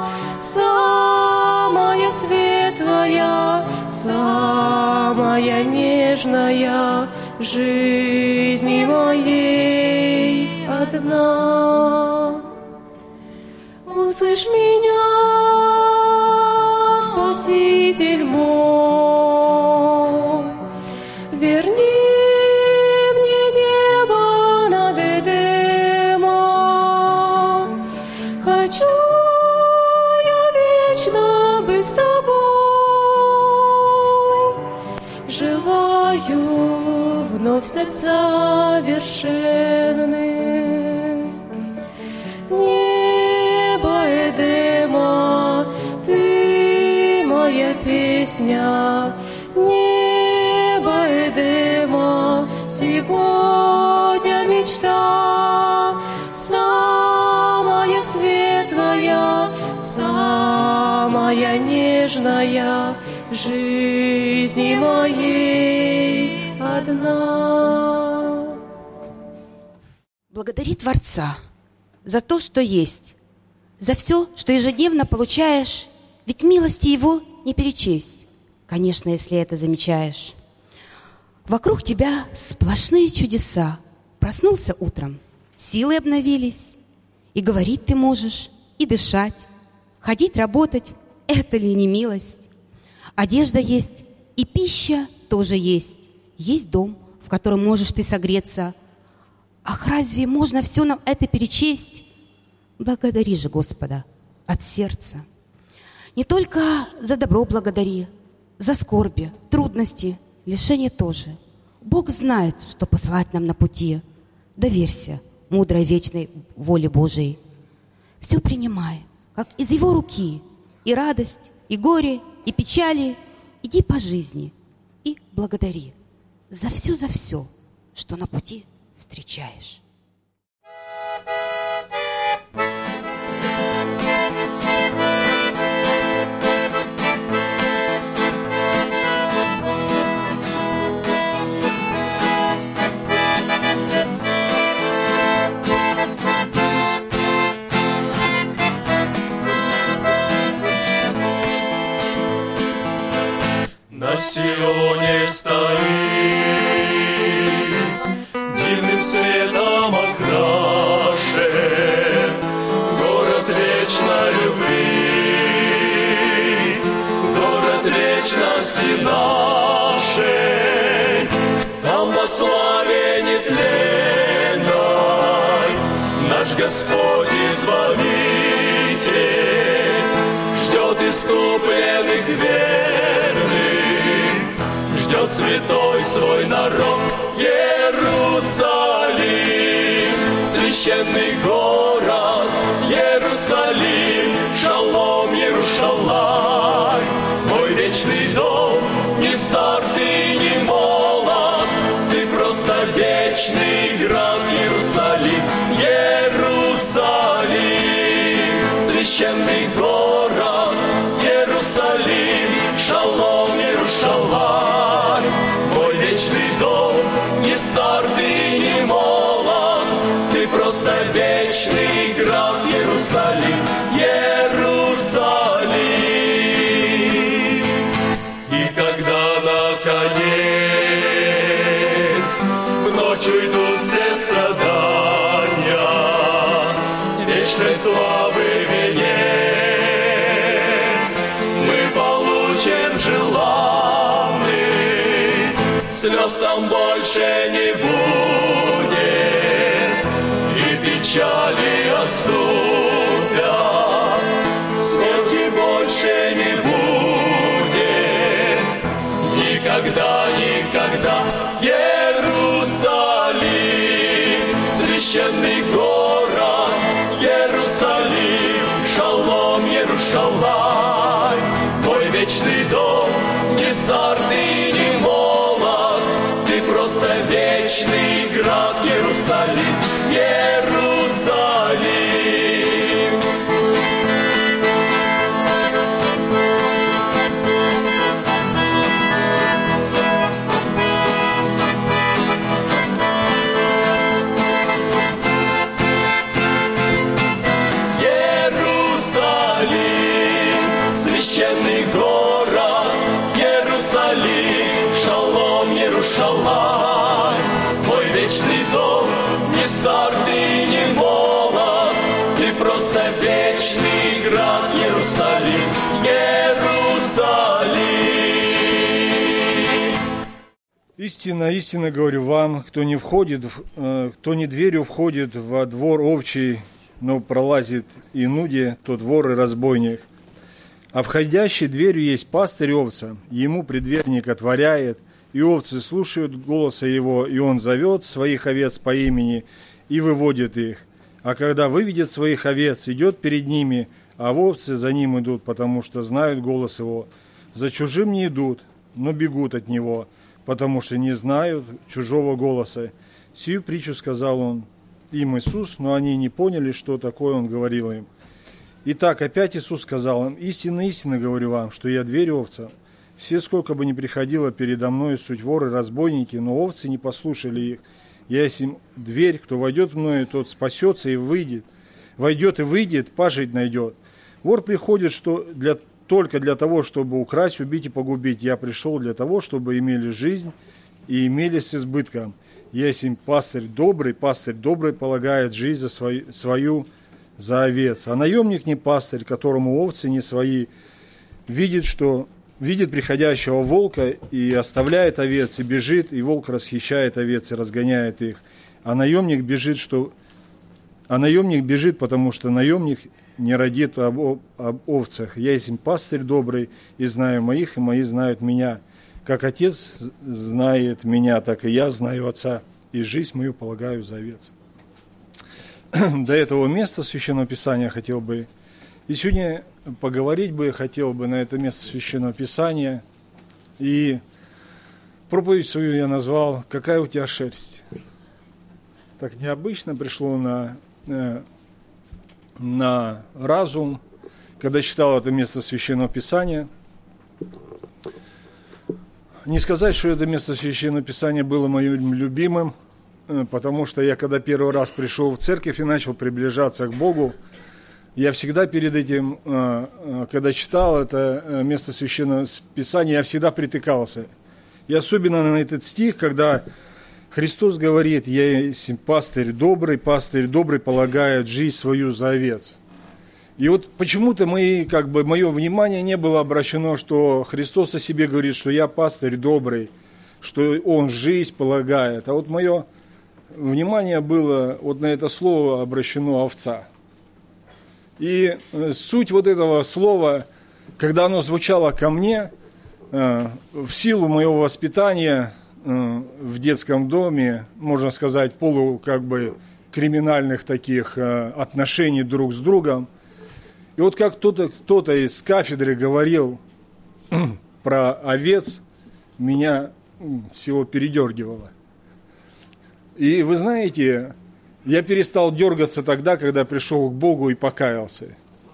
самая светлая, самая нежная в жизни моей одна. Услышь меня, Спаситель мой, верни мне небо над Эдемом вновь стать совершенным. Небо Эдема, ты моя песня, небо Эдема, сегодня мечта, самая светлая, самая нежная в жизни моей одна. Благодари Творца за то, что есть, за все, что ежедневно получаешь, ведь милости Его не перечесть, конечно, если это замечаешь. Вокруг тебя сплошные чудеса. Проснулся утром, силы обновились, и говорить ты можешь, и дышать, ходить, работать — это ли не милость? Одежда есть, и пища тоже есть. Есть дом, в котором можешь ты согреться. Ах, разве можно все нам это перечесть? Благодари же Господа от сердца. Не только за добро благодари, за скорби, трудности, лишения тоже. Бог знает, что посылать нам на пути. Доверься мудрой вечной воле Божией. Все принимай, как из Его руки. И радость, и горе, и печали. Иди по жизни и благодари за все, что на пути встречаешь. На Сионе стоит, дивным светом окрашен, город вечной любви, город вечности нашей. Там во славе нетленной наш Господь Избавитель ждет искупленных верных, ждет святой свой народ. Иерусалим, священный город, Иерусалим, шалом, Иерушалай, мой вечный дом, не стар ты, не молод, ты просто вечный град. Иерусалим, Иерусалим, священный город, Иерусалим, шалом, Иерушалай, мой вечный дом, не стар ты, не молод, ты просто вечный град. Иерусалим, Иерусалим. И когда наконец в ночь уйдут все страдания, вечной славы венец мы получим желанный, слез там больше не будет, и печали отступят, смерти больше не будет, никогда, никогда. Иерусалим, священный город, Иерусалим, шалом, Иерушалай, мой вечный дом, не стар ты, не молод, ты просто вечный град. Иерусалим, Иерусалим. Иерусалим, священный город, Иерусалим, шалом, Иерушалай, мой вечный дом, не стар ты, не молод, ты просто вечный град. Иерусалим, Иерусалим. Истинно, истинно говорю вам, кто не дверью входит во двор овчий, но пролазит инуде, тот вор и разбойник. А входящий дверью есть пастырь овца, ему предверник отворяет, и овцы слушают голоса его, и он зовет своих овец по имени и выводит их. А когда выведет своих овец, идет перед ними, а овцы за ним идут, потому что знают голос его. За чужим не идут, но бегут от него, потому что не знают чужого голоса. Сию притчу сказал он им Иисус, но они не поняли, что такое он говорил им. Итак, опять Иисус сказал им: истинно, истинно говорю вам, что я дверь овцам. Все, сколько бы ни приходило передо мной, суть воры, разбойники, но овцы не послушали их. Я есть им дверь, кто войдет мною, тот спасется и выйдет. Войдет и выйдет, пажить найдет. Вор приходит только для того, чтобы украсть, убить и погубить. Я пришел для того, чтобы имели жизнь и имели с избытком. Я есть им пастырь добрый полагает жизнь за свою за овец. А наемник не пастырь, которому овцы не свои, видит приходящего волка и оставляет овец, и бежит, и волк расхищает овец и разгоняет их. А наемник бежит, потому что наемник не родит об овцах. Я есть им пастырь добрый, и знаю моих, и мои знают меня. Как Отец знает меня, так и я знаю Отца, и жизнь мою полагаю за овец. До этого места Священного Писания хотел бы, и сегодня поговорить хотел бы на это место Священного Писания. И проповедь свою я назвал «Какая у тебя шерсть?». Так необычно пришло на разум, когда читал это место Священного Писания. Не сказать, что это место Священного Писания было моим любимым, потому что я, когда первый раз пришел в церковь и начал приближаться к Богу, я всегда перед этим, когда читал это место Священного Писания, я всегда притыкался. И особенно на этот стих, когда Христос говорит: «Я есть пастырь добрый полагает жизнь свою за овец». И вот почему-то мое внимание не было обращено, что Христос о себе говорит, что я пастырь добрый, что Он жизнь полагает. А вот мое внимание было вот на это слово обращено овца. И суть вот этого слова, когда оно звучало ко мне, в силу моего воспитания в детском доме, можно сказать, криминальных таких отношений друг с другом, и вот как кто-то из кафедры говорил про овец, меня всего передергивало. И вы знаете, я перестал дергаться тогда, когда пришел к Богу и покаялся.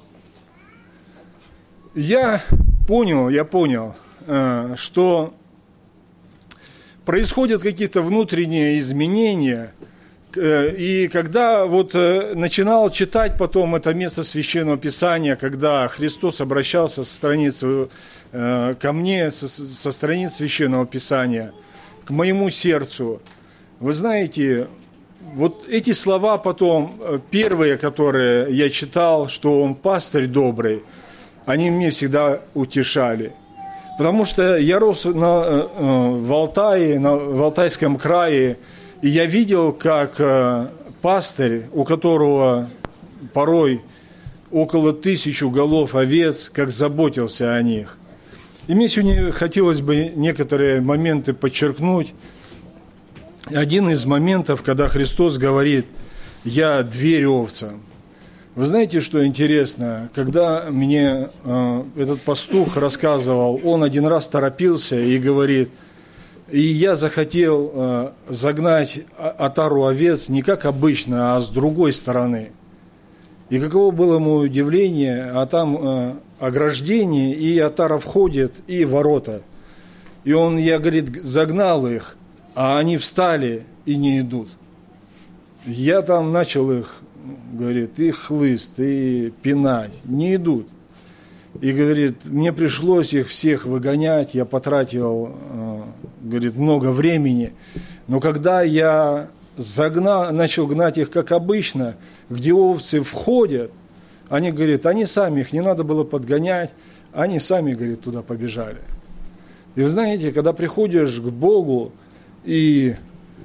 Я понял, что происходят какие-то внутренние изменения. И когда начинал читать потом это место Священного Писания, когда Христос обращался ко мне со страниц Священного Писания, к моему сердцу, вы знаете, вот эти слова потом, первые, которые я читал, что Он пастырь добрый, они мне всегда утешали. Потому что я рос в Алтае, в Алтайском крае, и я видел, как пастырь, у которого порой около 1000 голов овец, как заботился о них. И мне сегодня хотелось бы некоторые моменты подчеркнуть. Один из моментов, когда Христос говорит: «Я дверь овцам». Вы знаете, что интересно? Когда мне этот пастух рассказывал, он один раз торопился и говорит: и я захотел загнать отару овец не как обычно, а с другой стороны. И каково было мое удивление, а там ограждение, и отара входит, и ворота. И я, говорит, загнал их, а они встали и не идут. Я там начал их, говорит, и хлыст, и пинать, не идут. И, говорит, мне пришлось их всех выгонять, я потратил, говорит, много времени. Но когда я начал гнать их, как обычно, где овцы входят, они, говорит, они сами, их не надо было подгонять, они сами, говорит, туда побежали. И вы знаете, когда приходишь к Богу и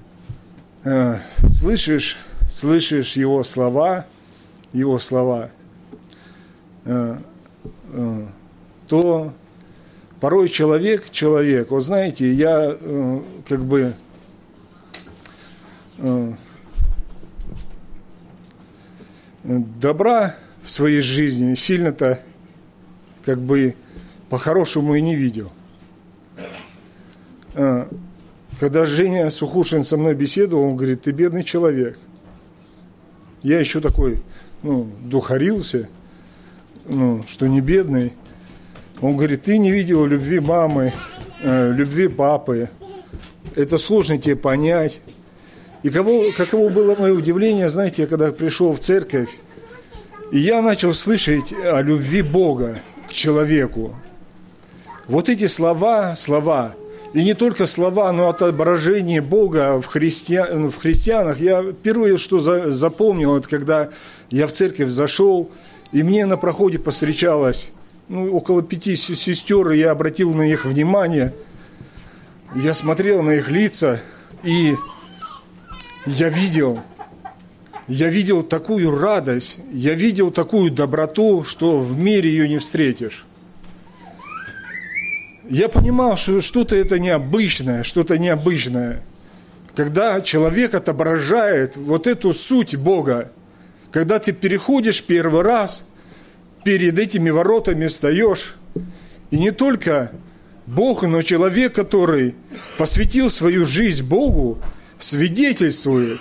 слышишь Его слова, то порой человек, вот знаете, я добра в своей жизни сильно-то по-хорошему и не видел. Когда Женя Сухушин со мной беседовал, он говорит: ты бедный человек. Я еще такой, духарился, что не бедный. Он говорит: ты не видел любви мамы, любви папы. Это сложно тебе понять. И каково было мое удивление, знаете, я когда пришел в церковь, и я начал слышать о любви Бога к человеку. Вот эти слова, и не только слова, но отображение Бога в христианах. Я первое, что запомнил, это когда я в церковь зашел, и мне на проходе повстречалось около 5 сестер, и я обратил на них внимание. Я смотрел на их лица, и я видел такую радость, я видел такую доброту, что в мире ее не встретишь. Я понимал, что что-то необычное, когда человек отображает вот эту суть Бога, когда ты переходишь первый раз, перед этими воротами встаешь, и не только Бог, но человек, который посвятил свою жизнь Богу, свидетельствует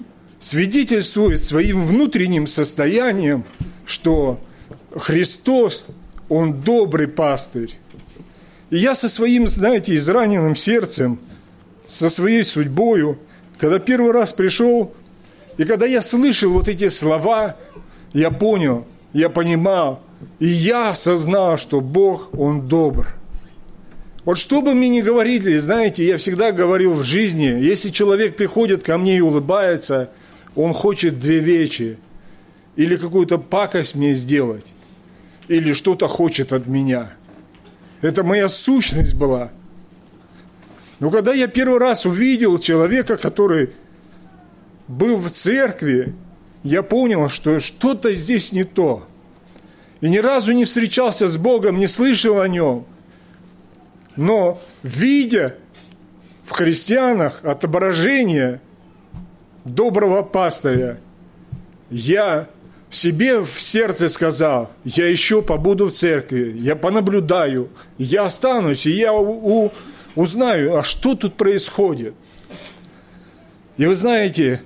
своим внутренним состоянием, что Христос, Он добрый пастырь. И я со своим, знаете, израненным сердцем, со своей судьбою, когда первый раз пришел, и когда я слышал вот эти слова, я понял, я понимал, и я осознал, что Бог, Он добр. Вот что бы мне ни говорили, знаете, я всегда говорил в жизни, если человек приходит ко мне и улыбается, он хочет 2 вещи. Или какую-то пакость мне сделать, или что-то хочет от меня. Это моя сущность была. Но когда я первый раз увидел человека, который был в церкви, я понял, что что-то здесь не то. И ни разу не встречался с Богом, не слышал о Нем. Но, видя в христианах отображение доброго пастыря, я себе в сердце сказал: я еще побуду в церкви, я понаблюдаю, я останусь, и я узнаю, а что тут происходит. И вы знаете,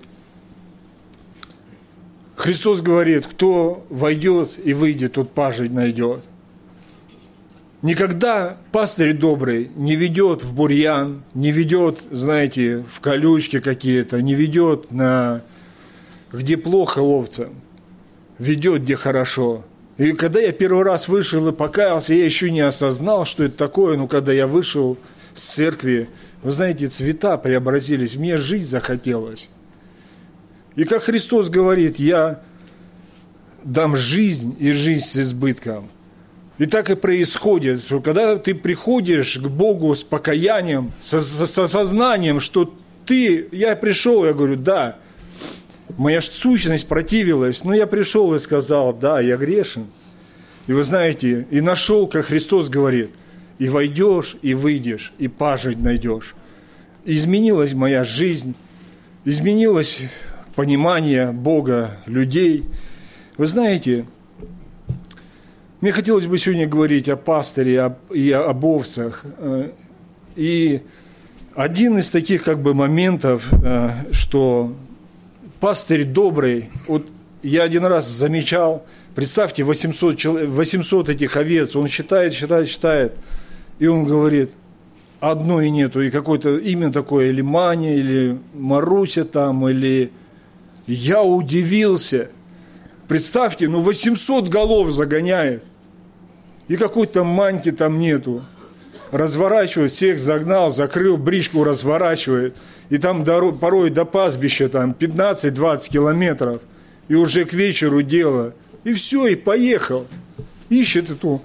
Христос говорит: кто войдет и выйдет, тот пажить найдет. Никогда пастырь добрый не ведет в бурьян, не ведет, знаете, в колючки какие-то, не ведет где плохо овцам, ведет, где хорошо. И когда я первый раз вышел и покаялся, я еще не осознал, что это такое, но когда я вышел с церкви, вы знаете, цвета преобразились, мне жить захотелось. И как Христос говорит: я дам жизнь и жизнь с избытком. И так и происходит, что когда ты приходишь к Богу с покаянием, с осознанием, что я пришел, я говорю: да, моя сущность противилась, но я пришел и сказал: да, я грешен. И вы знаете, и нашел, как Христос говорит, и войдешь, и выйдешь, и пажить найдешь. Изменилась моя жизнь, изменилось понимание Бога, людей. Вы знаете, мне хотелось бы сегодня говорить о пастыре и об овцах. И один из таких моментов, что пастырь добрый, вот я один раз замечал, представьте, 800 этих овец, он считает, и он говорит: одной нету, и какое-то имя такое, или Маня, или Маруся там, или... Я удивился. Представьте, 800 голов загоняет, и какой-то Маньки там нету. Разворачивает, всех загнал, закрыл, бричку разворачивает, и там порой до пастбища 15-20 километров, и уже к вечеру дело. И все, и поехал. Ищет эту.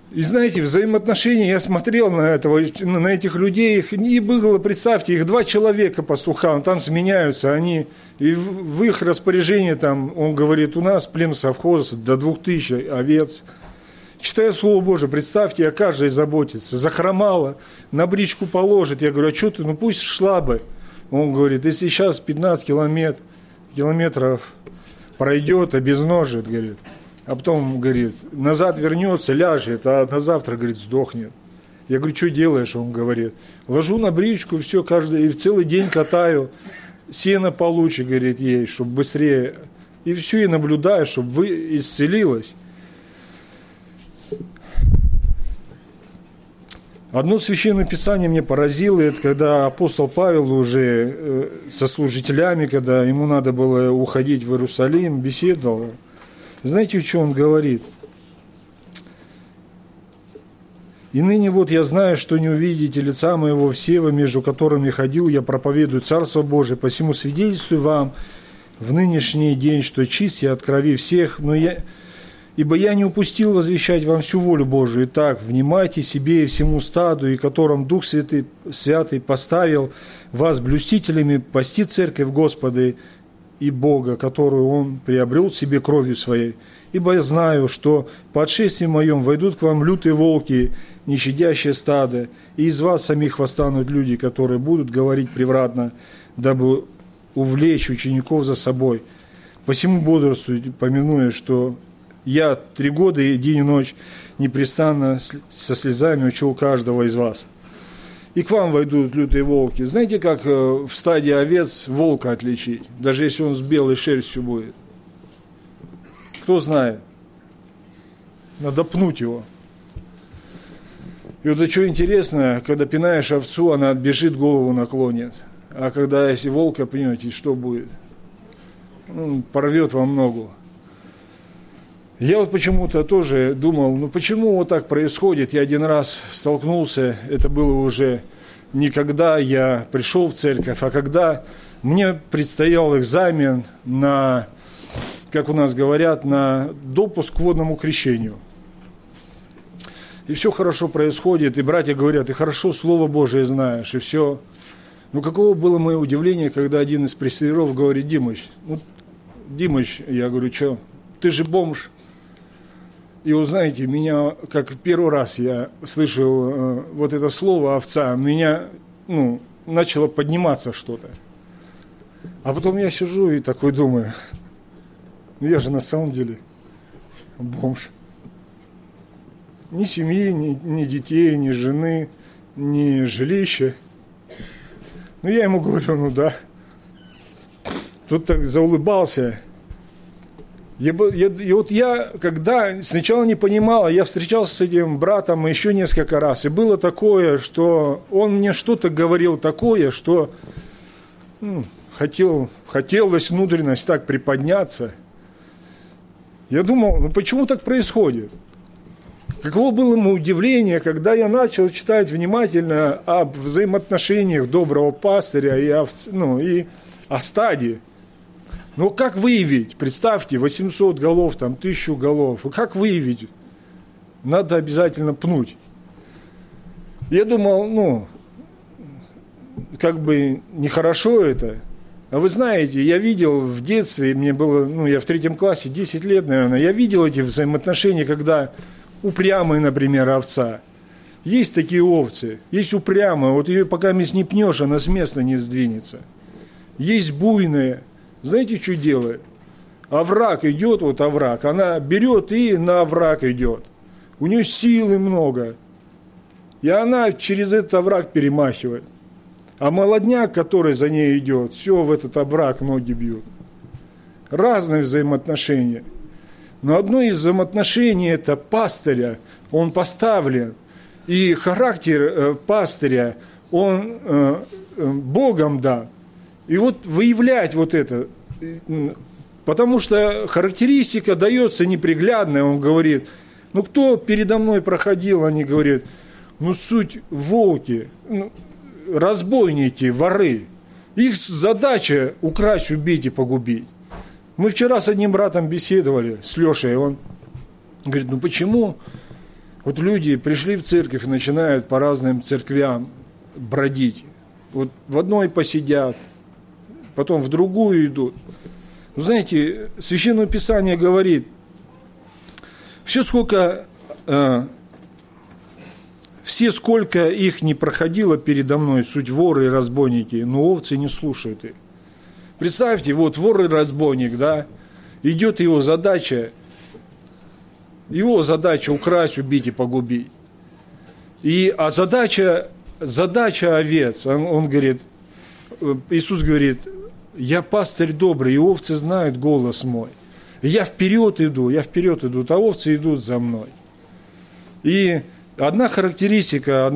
И знаете, взаимоотношения, я смотрел на этих людей, и было, представьте, их 2 человека пастуха, там сменяются, они, и в их распоряжении, там, он говорит, у нас племя совхоз до 2000 овец. Читая Слово Божие, представьте, о каждой заботится, захромала, на бричку положит, я говорю, а что ты, ну пусть шла бы. Он говорит, если сейчас 15 километров пройдет, обезножит, говорит. А потом, говорит, назад вернется, ляжет, а на завтра, говорит, сдохнет. Я говорю, что делаешь? Он говорит, ложу на бричку, все, и целый день катаю, сено получше, говорит, ей, чтобы быстрее. И все, и наблюдаю, чтобы исцелилась. Одно священное писание мне поразило, это когда апостол Павел уже со служителями, когда ему надо было уходить в Иерусалим, беседовал. Знаете, что он говорит? «И ныне вот я знаю, что не увидите лица моего все вы, между которыми ходил, я проповедую Царство Божие, посему свидетельствую вам в нынешний день, что чист я от крови всех, ибо я не упустил возвещать вам всю волю Божию. Итак, внимайте себе и всему стаду, и которым Дух Святый поставил вас блюстителями, пасти церковь Господа и Бога, которую Он приобрел себе кровью Своей. Ибо я знаю, что по отшествии моем войдут к вам лютые волки, не щадящие стадо, и из вас самих восстанут люди, которые будут говорить превратно, дабы увлечь учеников за собой. Посему бодрствуйте, помянуя, что я 3 года и день и ночь непрестанно со слезами учил каждого из вас. И к вам войдут лютые волки. Знаете, как в стаде овец волка отличить? Даже если он с белой шерстью будет. Кто знает? Надо пнуть его. И вот что интересно, когда пинаешь овцу, она отбежит, голову наклонит. А когда, если волка пнете, что будет? Он порвет вам ногу. Я вот почему-то тоже думал, почему вот так происходит? Я один раз столкнулся, это было уже не когда я пришел в церковь, а когда мне предстоял экзамен на, как у нас говорят, на допуск к водному крещению. И все хорошо происходит, и братья говорят, ты хорошо Слово Божие знаешь, и все. Но каково было мое удивление, когда один из пресвитеров говорит, Димыч, я говорю, что, ты же бомж. И вы знаете, меня, как первый раз я слышал вот это слово овца, меня, начало подниматься что-то. А потом я сижу и такой думаю, я же на самом деле бомж. Ни семьи, ни детей, ни жены, ни жилища. Я ему говорю, да. Тут так заулыбался. Я когда сначала не понимал, я встречался с этим братом еще несколько раз, и было такое, что он мне что-то говорил такое, что хотелось внутренность так приподняться. Я думал, почему так происходит? Каково было ему удивление, когда я начал читать внимательно об взаимоотношениях доброго пастыря и о стаде. Но как выявить? Представьте, 800 голов, 1000 голов. Как выявить? Надо обязательно пнуть. Я думал, как бы нехорошо это. А вы знаете, я видел в детстве, мне было, я в 3 классе, 10 лет, наверное, я видел эти взаимоотношения, когда упрямая, например, овца. Есть такие овцы, есть упрямая, вот ее пока не пнешь, она с места не сдвинется. Есть буйная. Знаете, что делает? Овраг идет, овраг, она берет и на овраг идет. У нее силы много. И она через этот овраг перемахивает. А молодняк, который за ней идет, все в этот овраг ноги бьют. Разные взаимоотношения. Но одно из взаимоотношений – это пастыря, он поставлен. И характер пастыря, он Богом дан. И вот выявлять вот это, потому что характеристика дается неприглядная, он говорит, кто передо мной проходил, они говорят, суть волки, разбойники, воры, их задача украсть, убить и погубить. Мы вчера с одним братом беседовали, с Лешей, он говорит, почему Вот люди пришли в церковь и начинают по разным церквям бродить. Вот в одной посидят, потом в другую идут. Вы знаете, Священное Писание говорит, все сколько их не проходило передо мной, суть воры и разбойники, но овцы не слушают их. Представьте, вот вор и разбойник, да, идет его задача украсть, убить и погубить. А задача овец, он говорит, Иисус говорит, я пастырь добрый, и овцы знают голос мой. Я вперед иду, а овцы идут за мной. И одна характеристика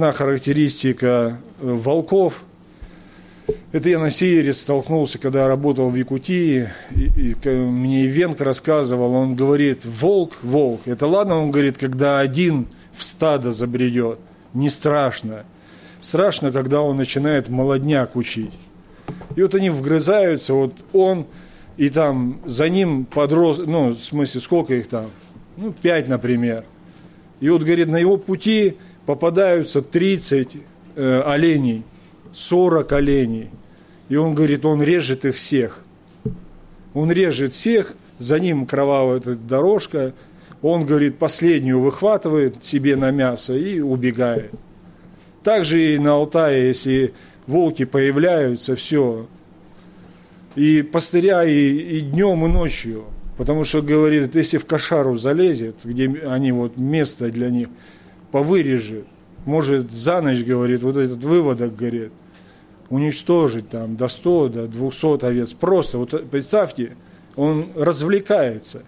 волков, это я на севере столкнулся, когда я работал в Якутии, и мне Ивенк рассказывал, он говорит, волк, это ладно, он говорит, когда один в стадо забредет, не страшно. Страшно, когда он начинает молодняк учить. И вот они вгрызаются, вот он, и там за ним в смысле, сколько их там? 5, например. И вот, говорит, на его пути попадаются 30 оленей, 40 оленей. И он говорит, он режет их всех. Он режет всех, за ним кровавая эта дорожка. Он, говорит, последнюю выхватывает себе на мясо и убегает. Также и на Алтае, если волки появляются, все. И пастыря и днем, и ночью. Потому что, говорит, если в кошару залезет, где они, вот место для них, повырежет, может за ночь, говорит, вот этот выводок, говорит, уничтожить там до 100, до 200 овец. Просто, вот представьте, он развлекается.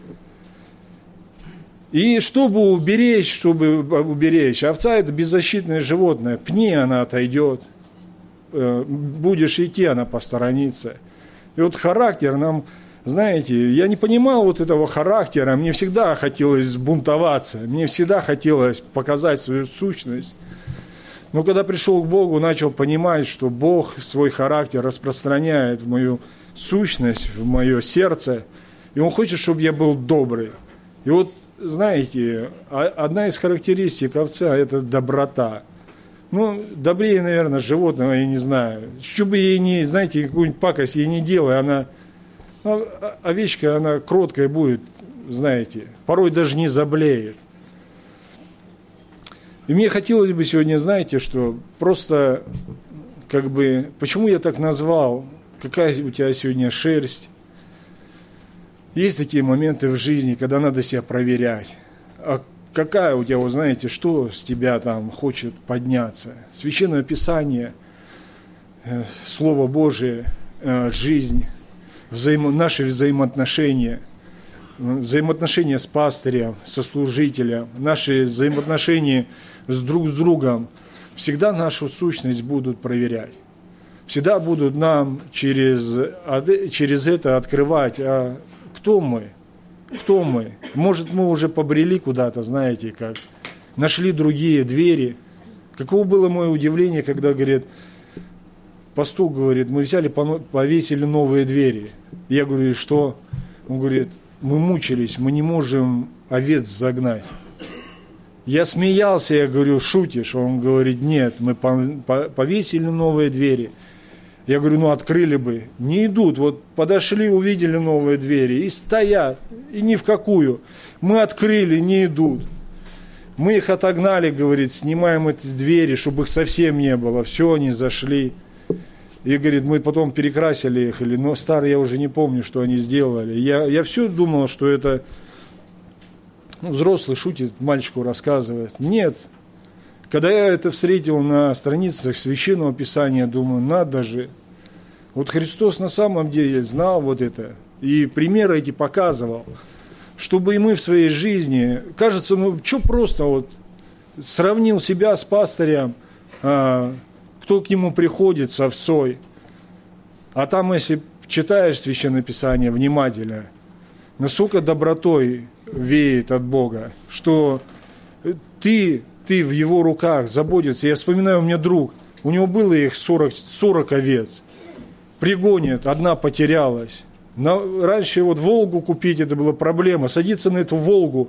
И чтобы уберечь, овца это беззащитное животное, пни, она отойдет, будешь идти, она посторонится. И вот характер нам, знаете, я не понимал вот этого характера, мне всегда хотелось сбунтоваться, мне всегда хотелось показать свою сущность. Но когда пришел к Богу, начал понимать, что Бог свой характер распространяет в мою сущность, в мое сердце, и Он хочет, чтобы я был добрый. И вот, знаете, одна из характеристик овца – это доброта. Добрее, наверное, животного, я не знаю. Чтобы ей не, знаете, какую-нибудь пакость ей не делай, овечка, она кроткая будет, знаете, порой даже не заблеет. И мне хотелось бы сегодня, знаете, что просто, почему я так назвал, какая у тебя сегодня шерсть. Есть такие моменты в жизни, когда надо себя проверять. А какая у тебя, вы знаете, что с тебя там хочет подняться? Священное Писание, Слово Божие, жизнь, наши взаимоотношения с пастырем, со служителем, наши взаимоотношения друг с другом, всегда нашу сущность будут проверять. Всегда будут нам через это открывать, кто мы. Кто мы? Может, мы уже побрели куда-то, знаете, как нашли другие двери. Каково было мое удивление, когда, говорит, пастух говорит, мы взяли, повесили новые двери. Я говорю, и что? Он говорит, мы мучились, мы не можем овец загнать. Я смеялся, я говорю, шутишь? Он говорит, нет, мы повесили новые двери. Я говорю, открыли бы. Не идут, вот подошли, увидели новые двери и стоят, и ни в какую. Мы открыли, не идут. Мы их отогнали, говорит, снимаем эти двери, чтобы их совсем не было. Все, они зашли. И, говорит, мы потом перекрасили их, но старые я уже не помню, что они сделали. Я все думал, что это взрослый шутит, мальчику рассказывает. Нет. Когда я это встретил на страницах Священного Писания, думаю, надо же. Вот Христос на самом деле знал вот это. И примеры эти показывал. Чтобы и мы в своей жизни, кажется, что просто вот сравнил себя с пастырем, кто к нему приходит с овцой. А там, если читаешь Священное Писание внимательно, настолько добротой веет от Бога, что ты в его руках заботится. Я вспоминаю, у меня друг, у него было их 40 овец. Пригонят, одна потерялась. Раньше вот Волгу купить, это была проблема. Садиться на эту Волгу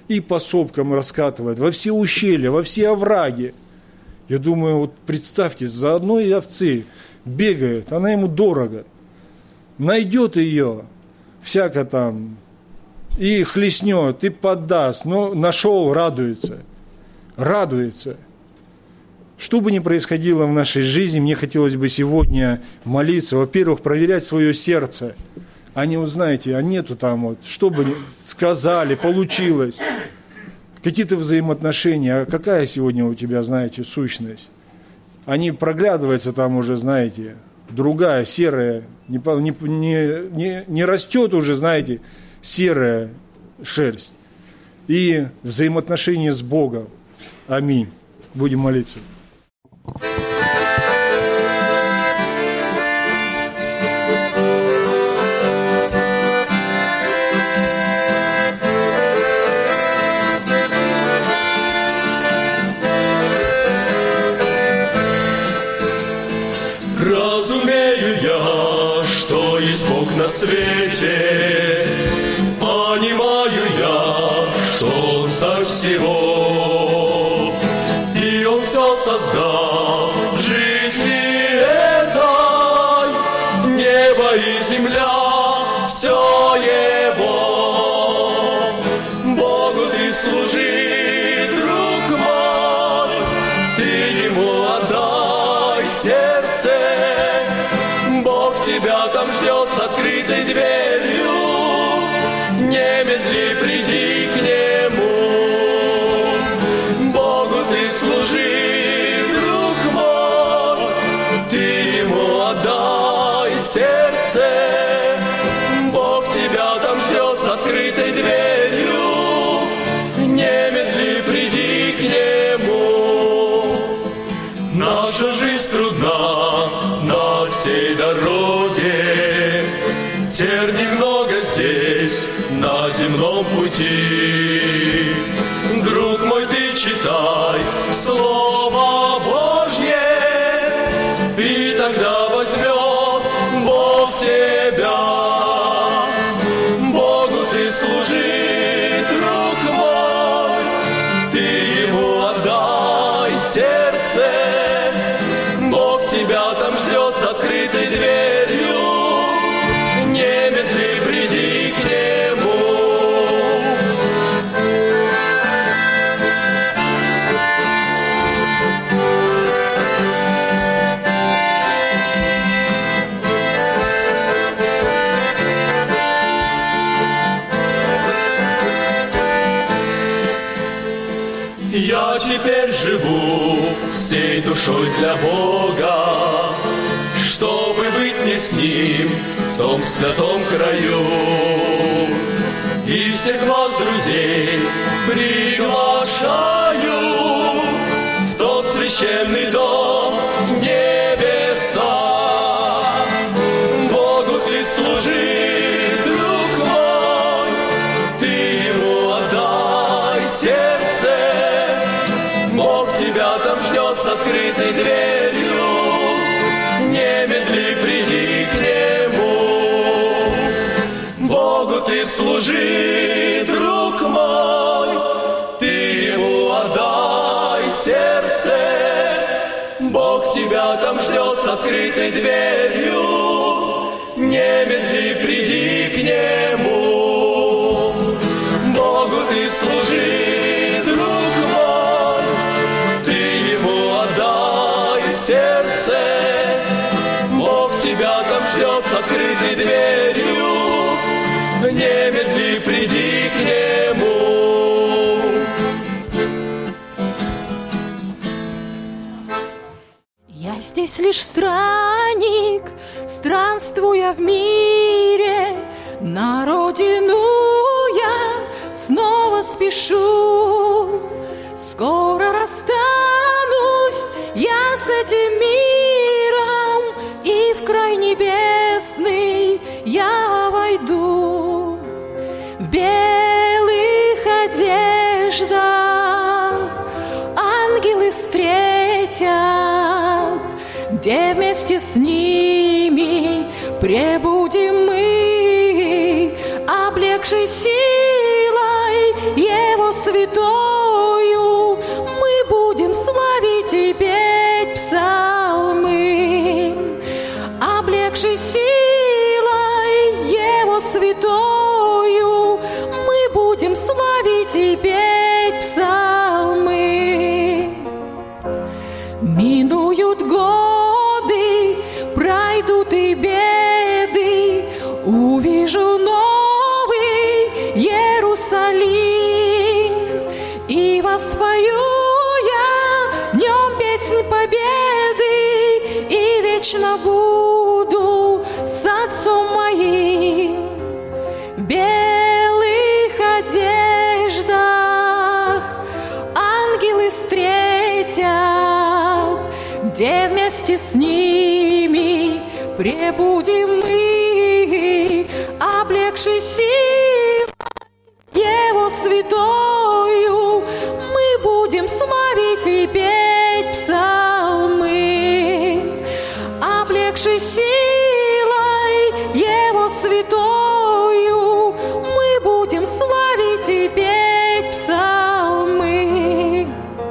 и по сопкам раскатывает, во все ущелья, во все овраги. Я думаю, вот представьте, за одной овцы бегает, она ему дорого. Найдет ее, всяко там, и хлестнет, и поддаст. Но нашел, радуется. Радуется. Что бы ни происходило в нашей жизни, мне хотелось бы сегодня молиться. Во-первых, проверять свое сердце. А не, вот знаете, а нету там вот, что бы ни сказали, получилось. Какие-то взаимоотношения. А какая сегодня у тебя, знаете, сущность? Они проглядываются там уже, знаете, другая, серая. Не растет уже, знаете, серая шерсть. И взаимоотношения с Богом. Аминь. Будем молиться. Разумею я, что есть Бог на свете, понимаю я, что Он царь всего, и Он все создал в жизни этой, небо и земля, все Его. Богу ты служи, друг мой, ты Ему отдай сердце. Бог тебя там ждет с открытой дверью, немедли приди к Нему. Богу ты служи, друг мой, ты Ему отдай сердце. Бог тебя там ждет с открытой дверью, немедли приди к Нему. Наша жизнь трудна на всей дороге, терний много здесь, на земном пути. Друг мой, ты читай Слово Божье, и тогда возьмет Бог тебя. Богу ты служи, друг мой, ты Ему отдай сердце. Бог тебя там ждет с открытой дверью, немедли приди к Нему. Я теперь живу всей душой для Бога, чтобы быть мне с Ним в том святом краю. И всех вас, друзей, приглашаю в тот священный дом небеса. Богу ты служи, друг мой, ты Ему отдай сердце. Бог тебя там ждет с открытой дверью, немедли приди к Нему. Богу ты служи, друг мой, ты Ему отдай сердце. Бог тебя там ждет с открытой дверью, немедли приди к Нему. Богу ты служи, друг мой, ты Ему отдай сердце. Бог тебя там ждет с открытой дверью, немедли приди к Нему. Я здесь лишь странник, странствуя в мире, на родину я снова спешу. Скоро расстанусь я с этим миром, и в край небесный я войду. В белых одеждах ангелы встретят, где вместе с ними пребудем мы, облегшись силой Его святою мы будем славить и петь псалмы, облегшись силой Его святою мы будем славить и петь псалмы. Минуют годы, пройдут и беды, увижу новый Иерусалим, и воспою я в нем песнь победы, и вечно буду с Отцом моим в белых одеждах. Ангелы встретят, где вместе с ними пребудем мы, облегшись силой Его святою мы будем славить и петь псалмы, облегшись силой Его святою мы будем славить и петь псалмы.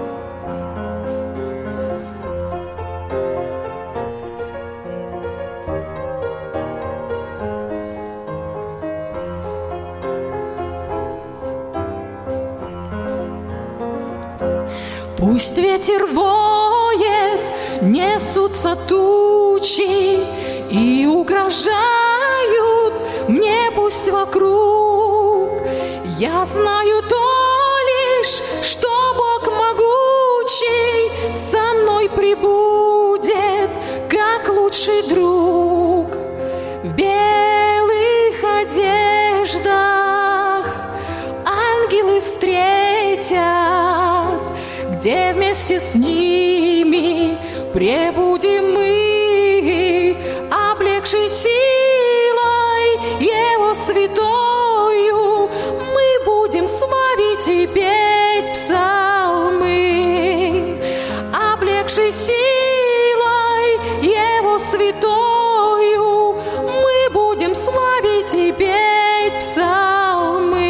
Пусть ветер воет, несутся тучи и угрожают мне пусть вокруг. Я знаю то лишь, что Бог могучий со мной пребудет, как лучший друг. В белых одеждах ангелы встретят, где вместе с ними пребудем мы, облегшись силой Его святою мы будем славить и петь псалмы, облегшись силой Его святою мы будем славить и петь псалмы.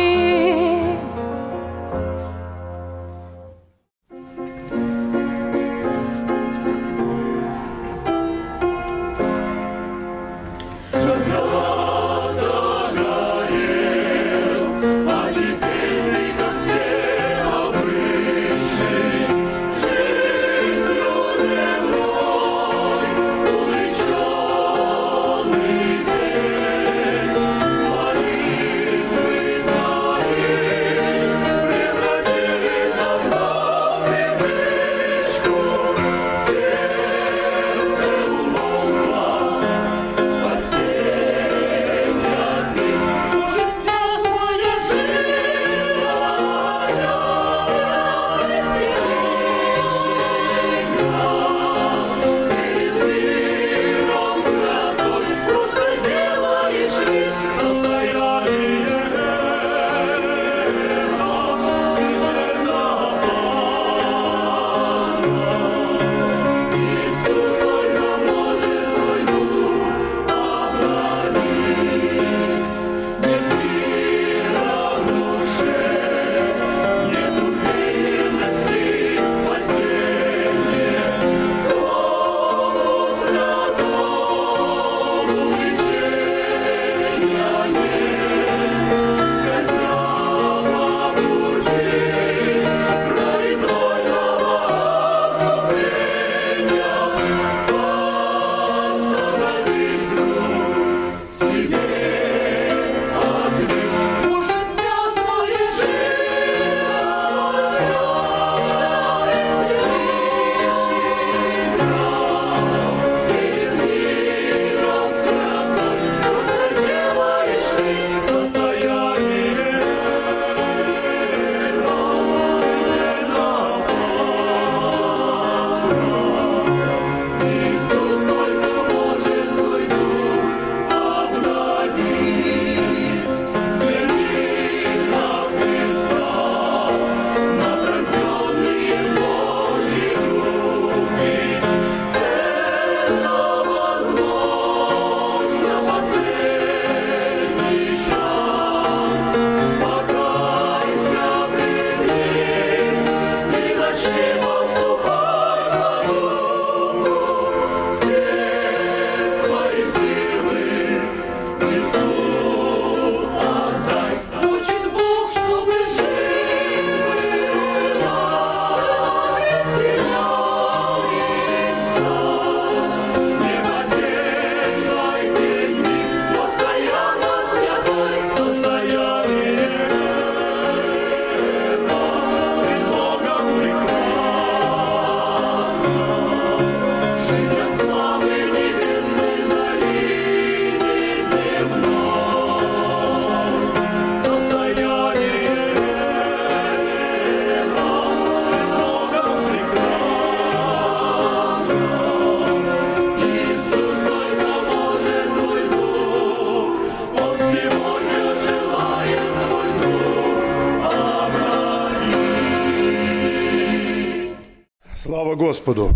Господу,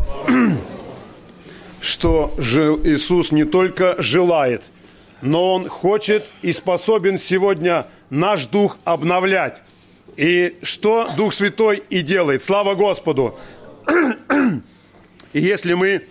что Иисус не только желает, но Он хочет и способен сегодня наш дух обновлять. И что Дух Святой и делает. Слава Господу! И если мы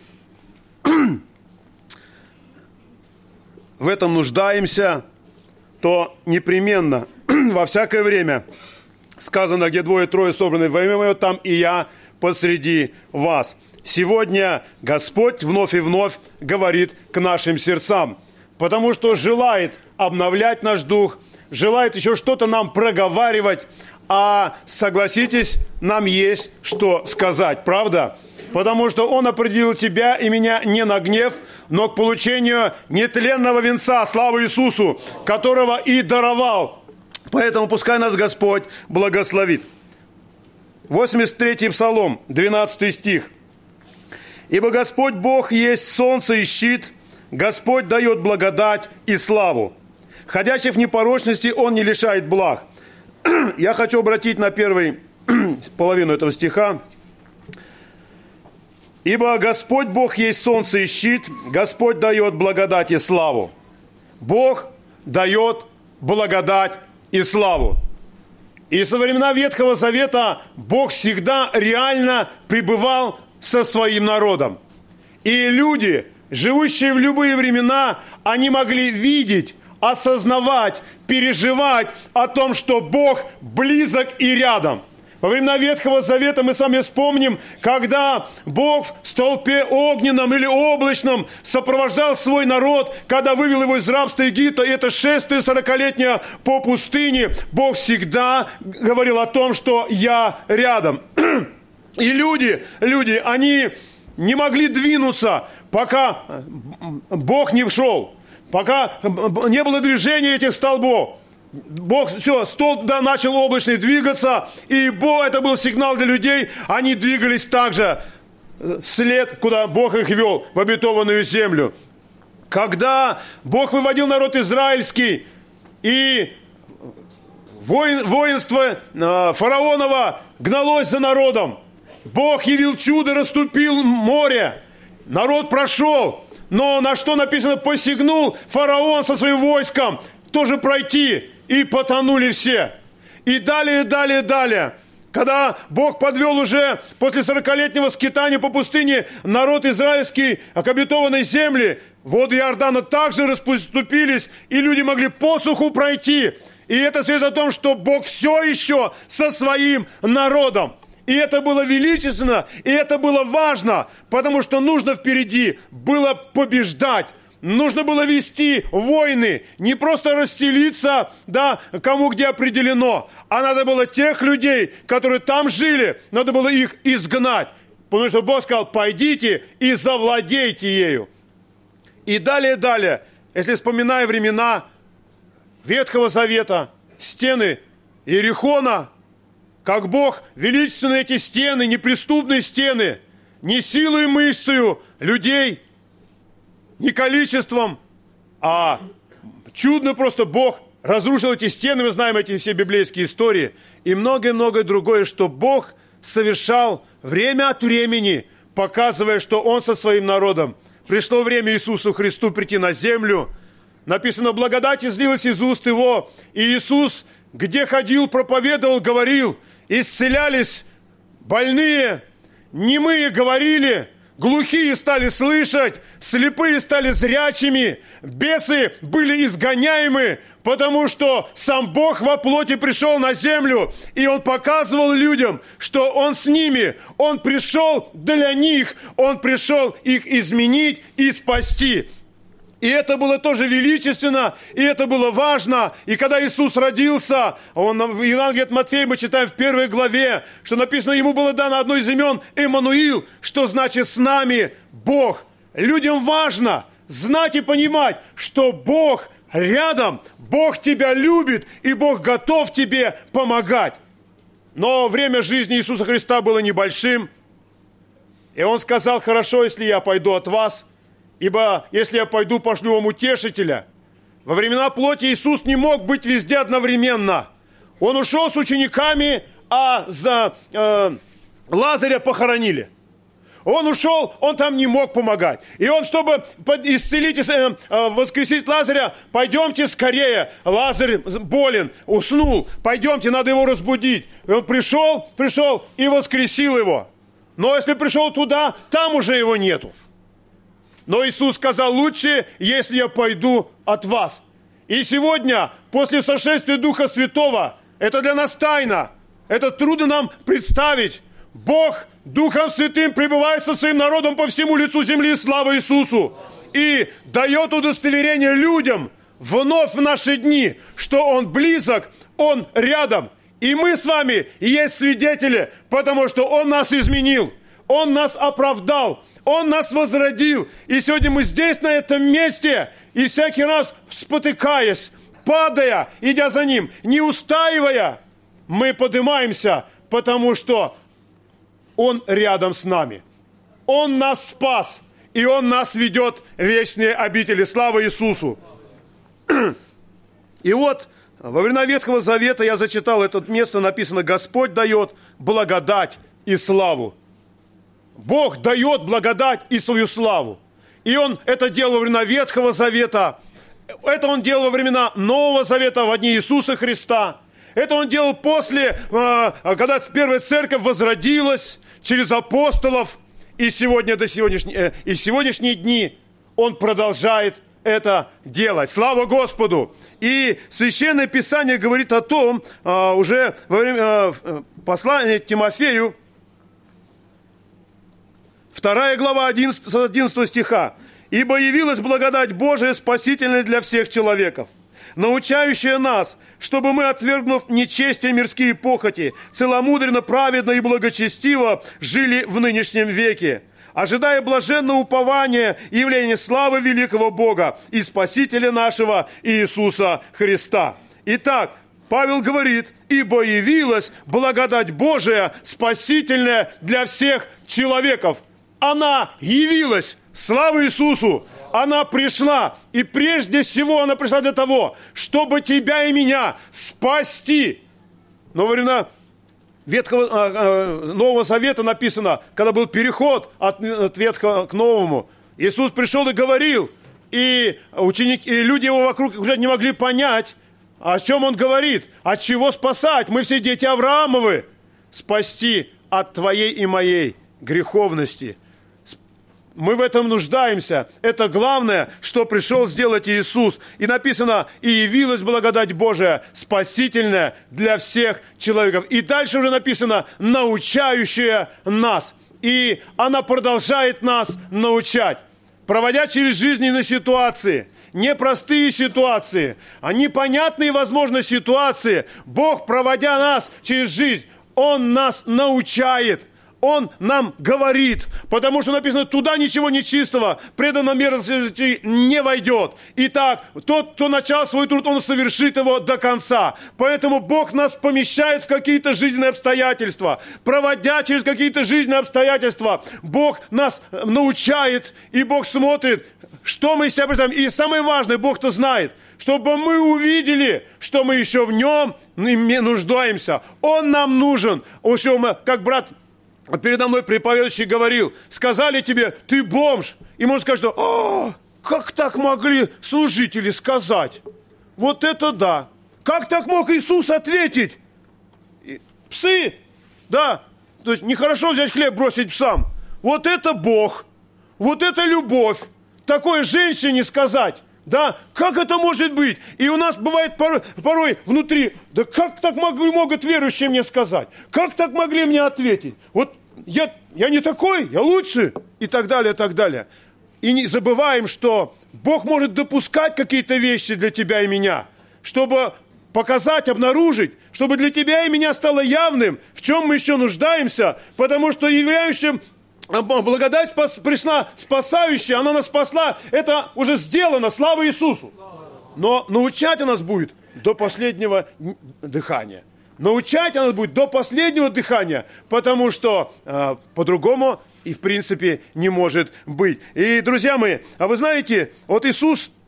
в этом нуждаемся, то непременно во всякое время сказано, где двое-трое собраны во имя Мое, там и я посреди вас. Сегодня Господь вновь и вновь говорит к нашим сердцам, потому что желает обновлять наш дух, желает еще что-то нам проговаривать, а согласитесь, нам есть что сказать, правда? Потому что Он определил тебя и меня не на гнев, но к получению нетленного венца, слава Иисусу, которого и даровал. Поэтому пускай нас Господь благословит. 83-й Псалом, 12 стих. «Ибо Господь Бог есть солнце и щит, Господь дает благодать и славу. Ходящих в непорочности Он не лишает благ». Я хочу обратить на первую половину этого стиха. «Ибо Господь Бог есть солнце и щит, Господь дает благодать и славу». Бог дает благодать и славу. И со времена Ветхого Завета Бог всегда реально пребывал со своим народом. И люди, живущие в любые времена, они могли видеть, осознавать, переживать о том, что Бог близок и рядом. Во времена Ветхого Завета мы с вами вспомним, когда Бог в столпе огненном или облачном сопровождал свой народ, когда вывел его из рабства Египта, и это шествие 40-летнее по пустыне, Бог всегда говорил о том, что «я рядом». И люди, они не могли двинуться, пока Бог не вшел, пока не было движения этих столбов. Бог, все, столб начал облачный двигаться, и Бог, это был сигнал для людей, они двигались также вслед, куда Бог их вел, в обетованную землю. Когда Бог выводил народ израильский, и воинство фараонова гналось за народом, Бог явил чудо, расступил море, народ прошел, но на что написано, посягнул фараон со своим войском тоже пройти, и потонули все. И далее. Когда Бог подвел уже после 40-летнего скитания по пустыне народ израильский к обетованной земле, воды Иордана также расступились, и люди могли по суху пройти. И это свидетельствует о том, что Бог все еще со своим народом. И это было величественно, и это было важно, потому что нужно впереди было побеждать. Нужно было вести войны, не просто расселиться, кому где определено, а надо было тех людей, которые там жили, надо было их изгнать. Потому что Бог сказал, пойдите и завладейте ею. И далее, если вспоминая времена Ветхого Завета, стены Иерихона, как Бог величественно эти стены, неприступные стены, не силой и мышцею людей, не количеством, а чудно просто Бог разрушил эти стены, мы знаем эти все библейские истории, и многое-многое другое, что Бог совершал время от времени, показывая, что Он со своим народом. Пришло время Иисусу Христу прийти на землю. Написано, благодать излилась из уст Его, и Иисус, где ходил, проповедовал, говорил, исцелялись больные, немые говорили, глухие стали слышать, слепые стали зрячими, бесы были изгоняемы, потому что сам Бог во плоти пришел на землю, и Он показывал людям, что Он с ними, Он пришел для них, Он пришел их изменить и спасти. И это было тоже величественно, и это было важно. И когда Иисус родился, в Евангелии от Матфея мы читаем в 1 главе, что написано, Ему было дано одно из имен Эммануил, что значит «с нами Бог». Людям важно знать и понимать, что Бог рядом, Бог тебя любит, и Бог готов тебе помогать. Но время жизни Иисуса Христа было небольшим, и Он сказал, хорошо, если я пойду от вас, ибо если я пойду, пошлю вам утешителя. Во времена плоти Иисус не мог быть везде одновременно. Он ушел с учениками, а Лазаря похоронили. Он ушел, он там не мог помогать. И он, чтобы исцелить, воскресить Лазаря, пойдемте скорее. Лазарь болен, уснул. Пойдемте, надо его разбудить. И он пришел и воскресил его. Но если пришел туда, там уже его нету. Но Иисус сказал, лучше, если я пойду от вас. И сегодня, после сошествия Духа Святого, это для нас тайна. Это трудно нам представить. Бог Духом Святым пребывает со своим народом по всему лицу земли, слава Иисусу. И дает удостоверение людям вновь в наши дни, что Он близок, Он рядом. И мы с вами есть свидетели, потому что Он нас изменил, Он нас оправдал, Он нас возродил. И сегодня мы здесь, на этом месте, и всякий раз спотыкаясь, падая, идя за Ним, не устаивая, мы поднимаемся, потому что Он рядом с нами. Он нас спас, и Он нас ведет в вечные обители. Слава Иисусу! И вот, во времена Ветхого Завета я зачитал это место, написано, Господь дает благодать и славу. Бог дает благодать и свою славу. И Он это делал во времена Ветхого Завета. Это Он делал во времена Нового Завета в дни Иисуса Христа. Это Он делал после, когда первая церковь возродилась через апостолов. И сегодня, и сегодняшние дни Он продолжает это делать. Слава Господу! И Священное Писание говорит о том, уже во время послания к Тимофею, 2 глава 11 стиха. «Ибо явилась благодать Божия, спасительная для всех человеков, научающая нас, чтобы мы, отвергнув нечестие мирские похоти, целомудренно, праведно и благочестиво жили в нынешнем веке, ожидая блаженного упования и явления славы великого Бога и Спасителя нашего Иисуса Христа». Итак, Павел говорит, ибо явилась благодать Божия, спасительная для всех человеков. Она явилась, слава Иисусу, она пришла, и прежде всего она пришла для того, чтобы тебя и меня спасти. Но во времена Нового Завета написано, когда был переход от Ветхого к Новому, Иисус пришел и говорил, и ученики, и люди его вокруг уже не могли понять, о чем Он говорит, от чего спасать. Мы все дети Авраамовы. Спасти от твоей и моей греховности. Мы в этом нуждаемся. Это главное, что пришел сделать Иисус. И написано, и явилась благодать Божия, спасительная для всех человеков. И дальше уже написано, научающая нас. И она продолжает нас научать. Проводя через жизненные ситуации, непростые ситуации, а непонятные, возможно, ситуации, Бог, проводя нас через жизнь, Он нас научает. Он нам говорит, потому что написано, туда ничего нечистого, преданного мерзости не войдет. Итак, тот, кто начал свой труд, он совершит его до конца. Поэтому Бог нас помещает в какие-то жизненные обстоятельства. Проводя через какие-то жизненные обстоятельства, Бог нас научает, и Бог смотрит, что мы из себя представляем. И самое важное, Бог-то знает, чтобы мы увидели, что мы еще в Нем нуждаемся. Он нам нужен. Как брат передо мной проповедующий говорил, сказали тебе, ты бомж. И можно сказать, что, как так могли служители сказать? Вот это да. Как так мог Иисус ответить? Псы, да. То есть нехорошо взять хлеб, бросить псам. Вот это Бог. Вот это любовь. Такой женщине сказать. Да, как это может быть? И у нас бывает порой внутри, да как так могут верующие мне сказать? Как так могли мне ответить? Вот я не такой, я лучше. И так далее, и так далее. И не забываем, что Бог может допускать какие-то вещи для тебя и меня, чтобы показать, обнаружить, чтобы для тебя и меня стало явным, в чем мы еще нуждаемся, потому что являющим благодать пришла спасающая, она нас спасла, это уже сделано, слава Иисусу. Но научать она нас будет до последнего дыхания. Научать она нас будет до последнего дыхания, потому что по-другому и в принципе не может быть. И, друзья мои, а вы знаете, вот Иисус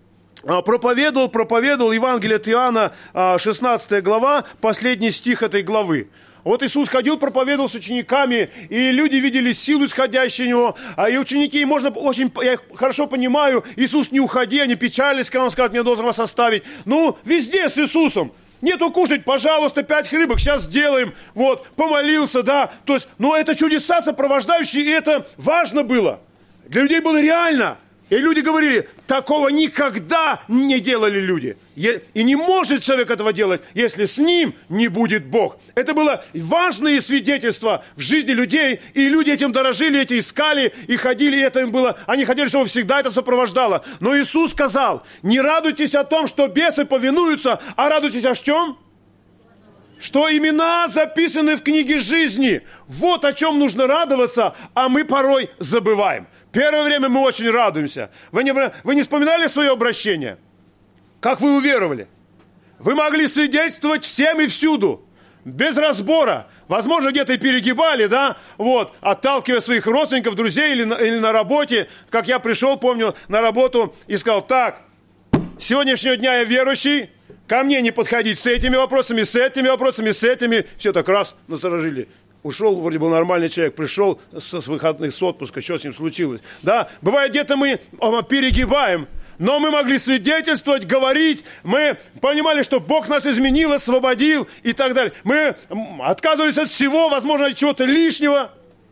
проповедовал Евангелие от Иоанна, 16 глава, последний стих этой главы. Вот Иисус ходил, проповедовал с учениками, и люди видели силу, исходящую из него. И ученики, я их хорошо понимаю, Иисус, не уходи, они печались, когда Он сказал, мне должен вас оставить. Ну, везде с Иисусом. Нету кушать, пожалуйста, 5 рыбок, сейчас сделаем. Вот, помолился, да. То есть, это чудеса сопровождающие, и это важно было. Для людей было реально. И люди говорили, такого никогда не делали люди. И не может человек этого делать, если с ним не будет Бог. Это было важное свидетельство в жизни людей, и люди этим дорожили, эти искали, и ходили, и это им было, они хотели, чтобы всегда это сопровождало. Но Иисус сказал, не радуйтесь о том, что бесы повинуются, а радуйтесь о чем? Что имена записаны в книге жизни. Вот о чем нужно радоваться, а мы порой забываем. Первое время мы очень радуемся. Вы не вспоминали свое обращение? Как вы уверовали? Вы могли свидетельствовать всем и всюду, без разбора. Возможно, где-то и перегибали, да? Вот, отталкивая своих родственников, друзей или на работе. Как я пришел, помню, на работу и сказал, так, с сегодняшнего дня я верующий, ко мне не подходить с этими вопросами, с этими вопросами, с этими. Все так раз насторожили. Ушел, вроде был нормальный человек, пришел с выходных, с отпуска, что с ним случилось. Да, бывает, где-то мы перегибаем, но мы могли свидетельствовать, говорить, мы понимали, что Бог нас изменил, освободил и так далее. Мы отказывались от всего, возможно, от чего-то лишнего.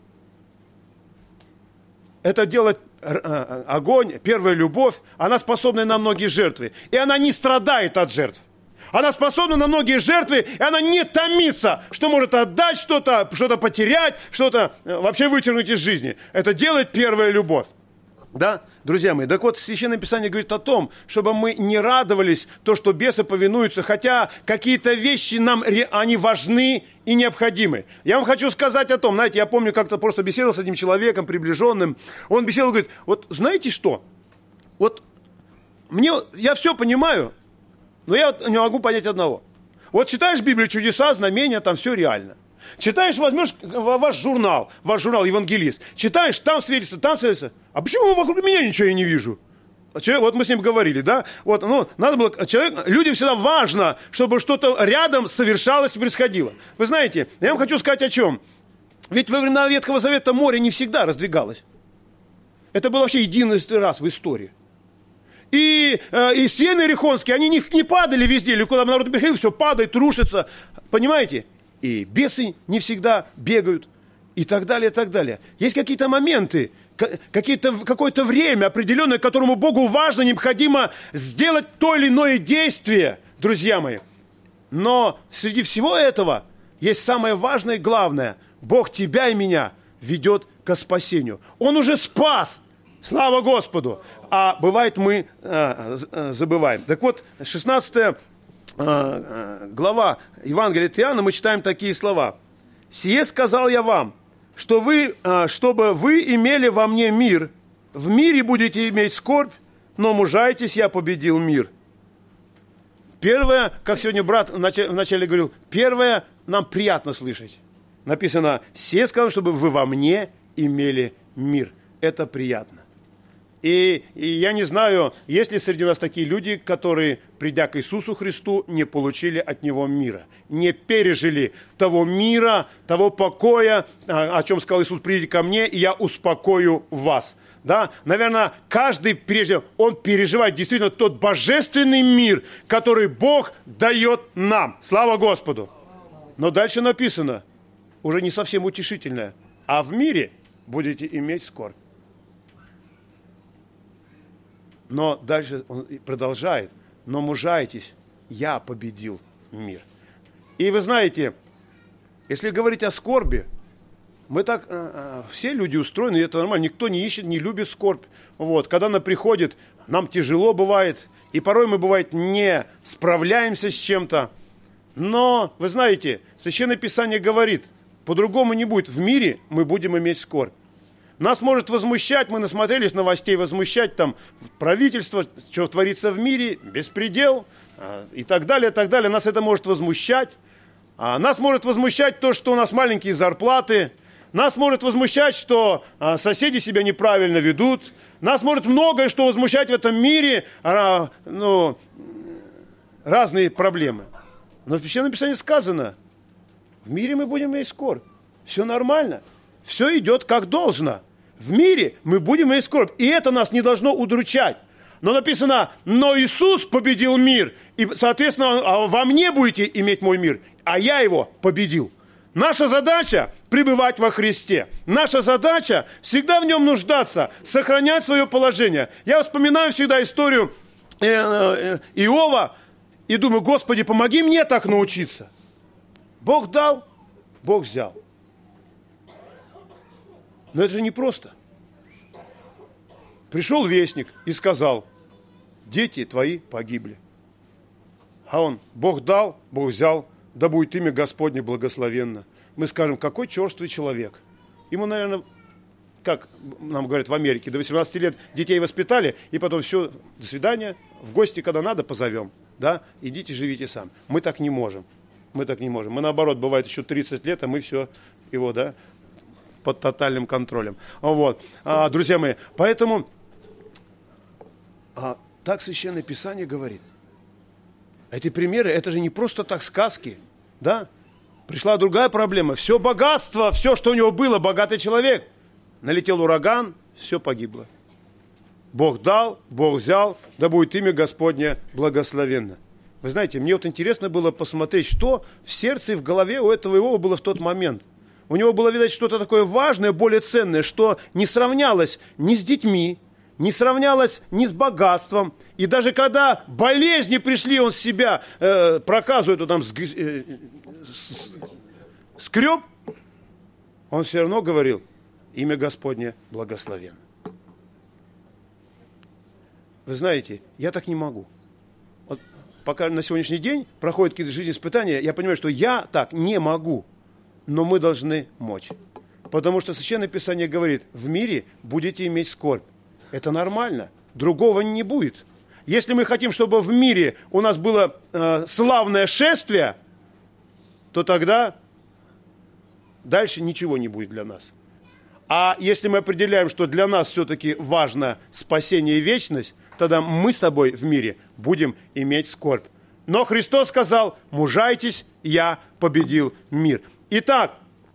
Это делать огонь, первая любовь, она способна на многие жертвы, и она не страдает от жертв. Она способна на многие жертвы, и она не томится, что может отдать что-то потерять, что-то вообще вычеркнуть из жизни. Это делает первая любовь. Да, друзья мои, так вот, Священное Писание говорит о том, чтобы мы не радовались то, что бесы повинуются, хотя какие-то вещи нам, они важны и необходимы. Я вам хочу сказать о том, знаете, я помню, как-то просто беседовал с одним человеком, приближенным, он беседовал, говорит, вот знаете что, вот я все понимаю, но я не могу понять одного. Вот читаешь Библию, чудеса, знамения, там все реально. Читаешь, возьмешь ваш журнал «Евангелист», читаешь, там свидетельство. А почему вокруг меня ничего я не вижу? Вот мы с ним говорили, да? Вот, надо было, людям всегда важно, чтобы что-то рядом совершалось и происходило. Вы знаете, я вам хочу сказать о чем. Ведь во времена Ветхого Завета море не всегда раздвигалось. Это был вообще единственный раз в истории. И стены Иерихонские, они не падали везде, или куда народ приходил, все падает, рушится. Понимаете? И бесы не всегда бегают, и так далее, и так далее. Есть какие-то моменты, какое-то время определенное, которому Богу важно, необходимо сделать то или иное действие, друзья мои. Но среди всего этого есть самое важное и главное. Бог тебя и меня ведет ко спасению. Он уже спас. Слава Господу! А бывает, мы забываем. Так вот, 16 глава Евангелия от Иоанна, мы читаем такие слова. «Сие сказал я вам, чтобы вы имели во мне мир. В мире будете иметь скорбь, но мужайтесь, я победил мир». Первое, как сегодня брат вначале говорил, первое нам приятно слышать. Написано, «Сие сказал, чтобы вы во мне имели мир». Это приятно. И я не знаю, есть ли среди нас такие люди, которые, придя к Иисусу Христу, не получили от Него мира, не пережили того мира, того покоя, о чем сказал Иисус, придите ко мне, и я успокою вас. Да? Наверное, каждый прежде, он переживает действительно тот божественный мир, который Бог дает нам. Слава Господу! Но дальше написано, уже не совсем утешительное, а в мире будете иметь скорбь. Но дальше он продолжает. Но мужайтесь, я победил мир. И вы знаете, если говорить о скорби, мы так, все люди устроены, и это нормально. Никто не ищет, не любит скорбь. Вот, когда она приходит, нам тяжело бывает. И порой мы, бывает, не справляемся с чем-то. Но, вы знаете, Священное Писание говорит, по-другому не будет. В мире мы будем иметь скорбь. Нас может возмущать, мы насмотрелись новостей, возмущать там правительство, что творится в мире, беспредел и так далее, так далее. Нас это может возмущать. Нас может возмущать то, что у нас маленькие зарплаты, Нас может возмущать, что соседи себя неправильно ведут. Нас может многое что возмущать в этом мире, разные проблемы. Но в Священном Писании сказано, в мире мы будем иметь скорбь. Все нормально. Все идет как должно. В мире мы будем иметь скорбь. И это нас не должно удручать. Но написано, но Иисус победил мир. И, соответственно, во мне будете иметь мой мир. А я его победил. Наша задача – пребывать во Христе. Наша задача – всегда в нем нуждаться, сохранять свое положение. Я вспоминаю всегда историю Иова и думаю, Господи, помоги мне так научиться. Бог дал, Бог взял. Но это же непросто. Пришел вестник и сказал, дети твои погибли. А он, Бог дал, Бог взял, да будет имя Господне благословенно. Мы скажем, какой черствый человек. Ему, наверное, как нам говорят в Америке, до 18 лет детей воспитали, и потом все, до свидания, в гости, когда надо, позовем. Да? Идите, живите сам. Мы так не можем. Мы так не можем. Мы наоборот, бывает еще 30 лет, а мы все его, да, под тотальным контролем. Вот. Друзья мои, поэтому так Священное Писание говорит. Эти примеры, это же не просто так сказки, да? Пришла другая проблема. Все богатство, все, что у него было, богатый человек. Налетел ураган, все погибло. Бог дал, Бог взял, да будет имя Господне благословенно. Вы знаете, мне вот интересно было посмотреть, что в сердце и в голове у этого Иова было в тот момент. У него было, видать, что-то такое важное, более ценное, что не сравнялось ни с детьми, не сравнялось ни с богатством. И даже когда болезни пришли, он с себя проказу эту там скреб, он все равно говорил, имя Господне благословенно. Вы знаете, я так не могу. Вот пока на сегодняшний день проходят какие-то жизненные испытания, я понимаю, что я так не могу. Но мы должны мочь. Потому что Священное Писание говорит, в мире будете иметь скорбь. Это нормально. Другого не будет. Если мы хотим, чтобы в мире у нас было славное шествие, то тогда дальше ничего не будет для нас. А если мы определяем, что для нас все-таки важно спасение и вечность, тогда мы с тобой в мире будем иметь скорбь. Но Христос сказал, мужайтесь, я победил мир. Итак,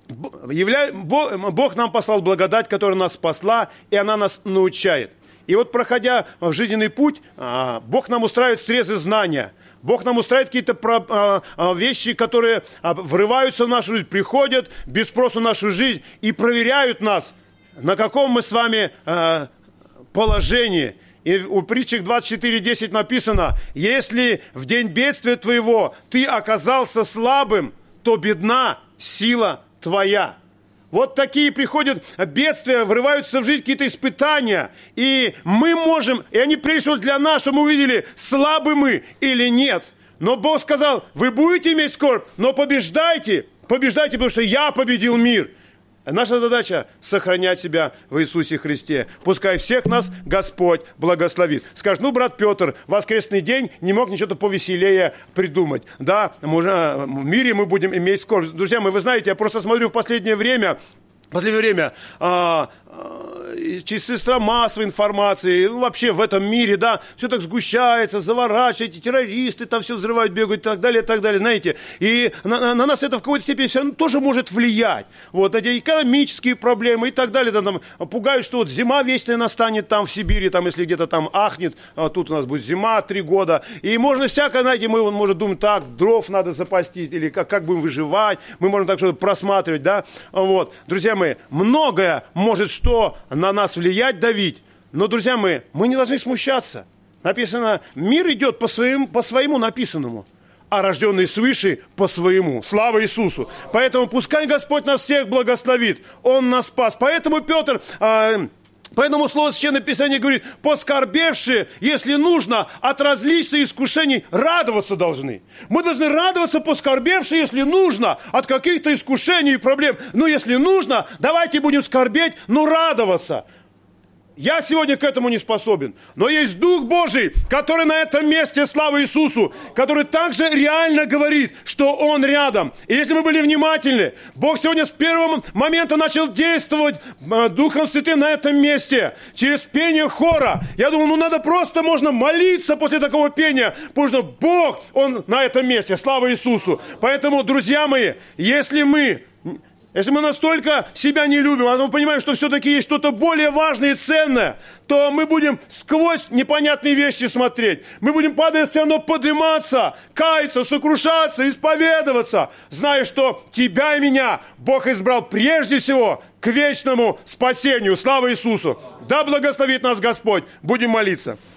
Бог нам послал благодать, которая нас спасла, и она нас научает. И вот, проходя в жизненный путь, Бог нам устраивает срезы знания. Бог нам устраивает какие-то вещи, которые врываются в нашу жизнь, приходят без спроса в нашу жизнь и проверяют нас, на каком мы с вами положении. И у притчах 24:10 написано, если в день бедствия твоего ты оказался слабым, то бедна сила твоя. Вот такие приходят бедствия, врываются в жизнь какие-то испытания. И мы можем, и они пришли для нас, чтобы мы увидели, слабы мы или нет. Но Бог сказал, вы будете иметь скорбь, но побеждайте, потому что я победил мир. Наша задача – сохранять себя в Иисусе Христе. Пускай всех нас Господь благословит. Скажет, брат Петр, в воскресный день не мог ничего-то повеселее придумать. Да, в мире мы будем иметь скорбь. Друзья мои, вы знаете, я просто смотрю в последнее время через средства массовой информации, вообще в этом мире, да, все так сгущается, заворачивается, террористы там все взрывают, бегают и так далее, знаете. И на нас это в какой-то степени все равно тоже может влиять. Вот эти экономические проблемы и так далее. Там пугают, что вот зима вечная настанет там в Сибири, там, если где-то там ахнет, тут у нас будет зима 3 года. И можно всякое, знаете, мы можем думать, так, дров надо запастись, или как будем выживать, мы можем так что-то просматривать, да. Вот. Друзья мои, многое может что на нас влиять, давить. Но, друзья мои, мы не должны смущаться. Написано, мир идет по своему написанному, а рожденный свыше по своему. Слава Иисусу! Поэтому пускай Господь нас всех благословит. Он нас спас. Поэтому Петр... Поэтому слово Священное Писание говорит, поскорбевшие, если нужно, от различных искушений радоваться должны. Мы должны радоваться, поскорбевшие, если нужно, от каких-то искушений и проблем. Но если нужно, давайте будем скорбеть, но радоваться. Я сегодня к этому не способен. Но есть Дух Божий, который на этом месте, слава Иисусу, который также реально говорит, что Он рядом. И если мы были внимательны, Бог сегодня с первого момента начал действовать Духом Святым на этом месте, через пение хора. Я думал, надо просто, можно молиться после такого пения, потому что Бог, Он на этом месте, слава Иисусу. Поэтому, друзья мои, если мы настолько себя не любим, а мы понимаем, что все-таки есть что-то более важное и ценное, то мы будем сквозь непонятные вещи смотреть. Мы будем падать, все равно подниматься, каяться, сокрушаться, исповедоваться, зная, что тебя и меня Бог избрал прежде всего к вечному спасению. Слава Иисусу! Да благословит нас Господь! Будем молиться.